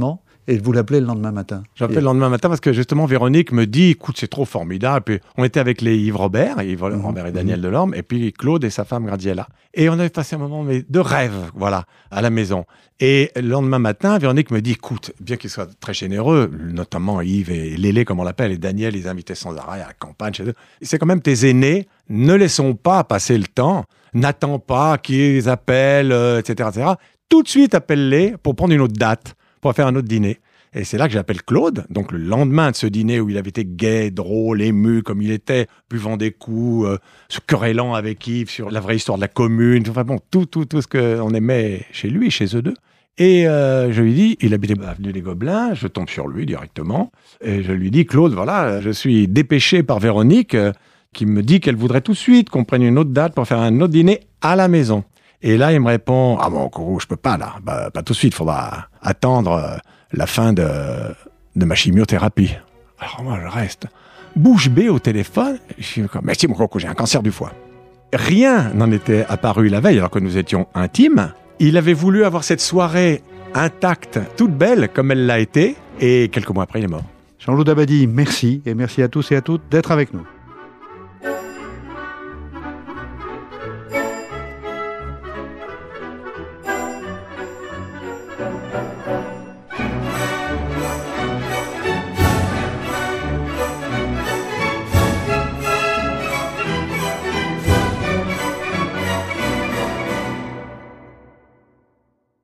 Et vous l'appelez le lendemain matin. J'appelle et... le lendemain matin parce que justement, Véronique me dit, écoute, c'est trop formidable. Puis on était avec les Yves Robert, Yves mmh. Robert et Daniel mmh. Delorme, et puis Claude et sa femme Gradiella. Et on avait passé un moment mais, de rêve, voilà, à la maison. Et le lendemain matin, Véronique me dit, écoute, bien qu'ils soient très généreux, notamment Yves et Lélé, comme on l'appelle, et Daniel, les invités sans arrêt à la campagne chez eux. C'est quand même tes aînés, ne laissons pas passer le temps, n'attends pas qu'ils appellent, euh, et cetera, et cetera. Tout de suite, appelle-les pour prendre une autre date, pour faire un autre dîner. Et c'est là que j'appelle Claude, donc le lendemain de ce dîner où il avait été gai, drôle, ému, comme il était, buvant des coups, euh, se querellant avec Yves sur la vraie histoire de la commune, enfin bon, tout, tout, tout ce qu'on aimait chez lui, chez eux deux. Et euh, je lui dis, il habitait avenue des Gobelins, je tombe sur lui directement, et je lui dis, Claude, voilà, je suis dépêché par Véronique, euh, qui me dit qu'elle voudrait tout de suite qu'on prenne une autre date pour faire un autre dîner à la maison. Et là, il me répond, ah bon, Coco, je peux pas là, bah, pas tout de suite, il faudra attendre euh, la fin de, de ma chimiothérapie. Alors moi, je reste bouche bée au téléphone, je suis comme, merci mon Coco, j'ai un cancer du foie. Rien n'en était apparu la veille, alors que nous étions intimes. Il avait voulu avoir cette soirée intacte, toute belle, comme elle l'a été, et quelques mois après, il est mort. Jean-Loup Dabadi, merci, et merci à tous et à toutes d'être avec nous.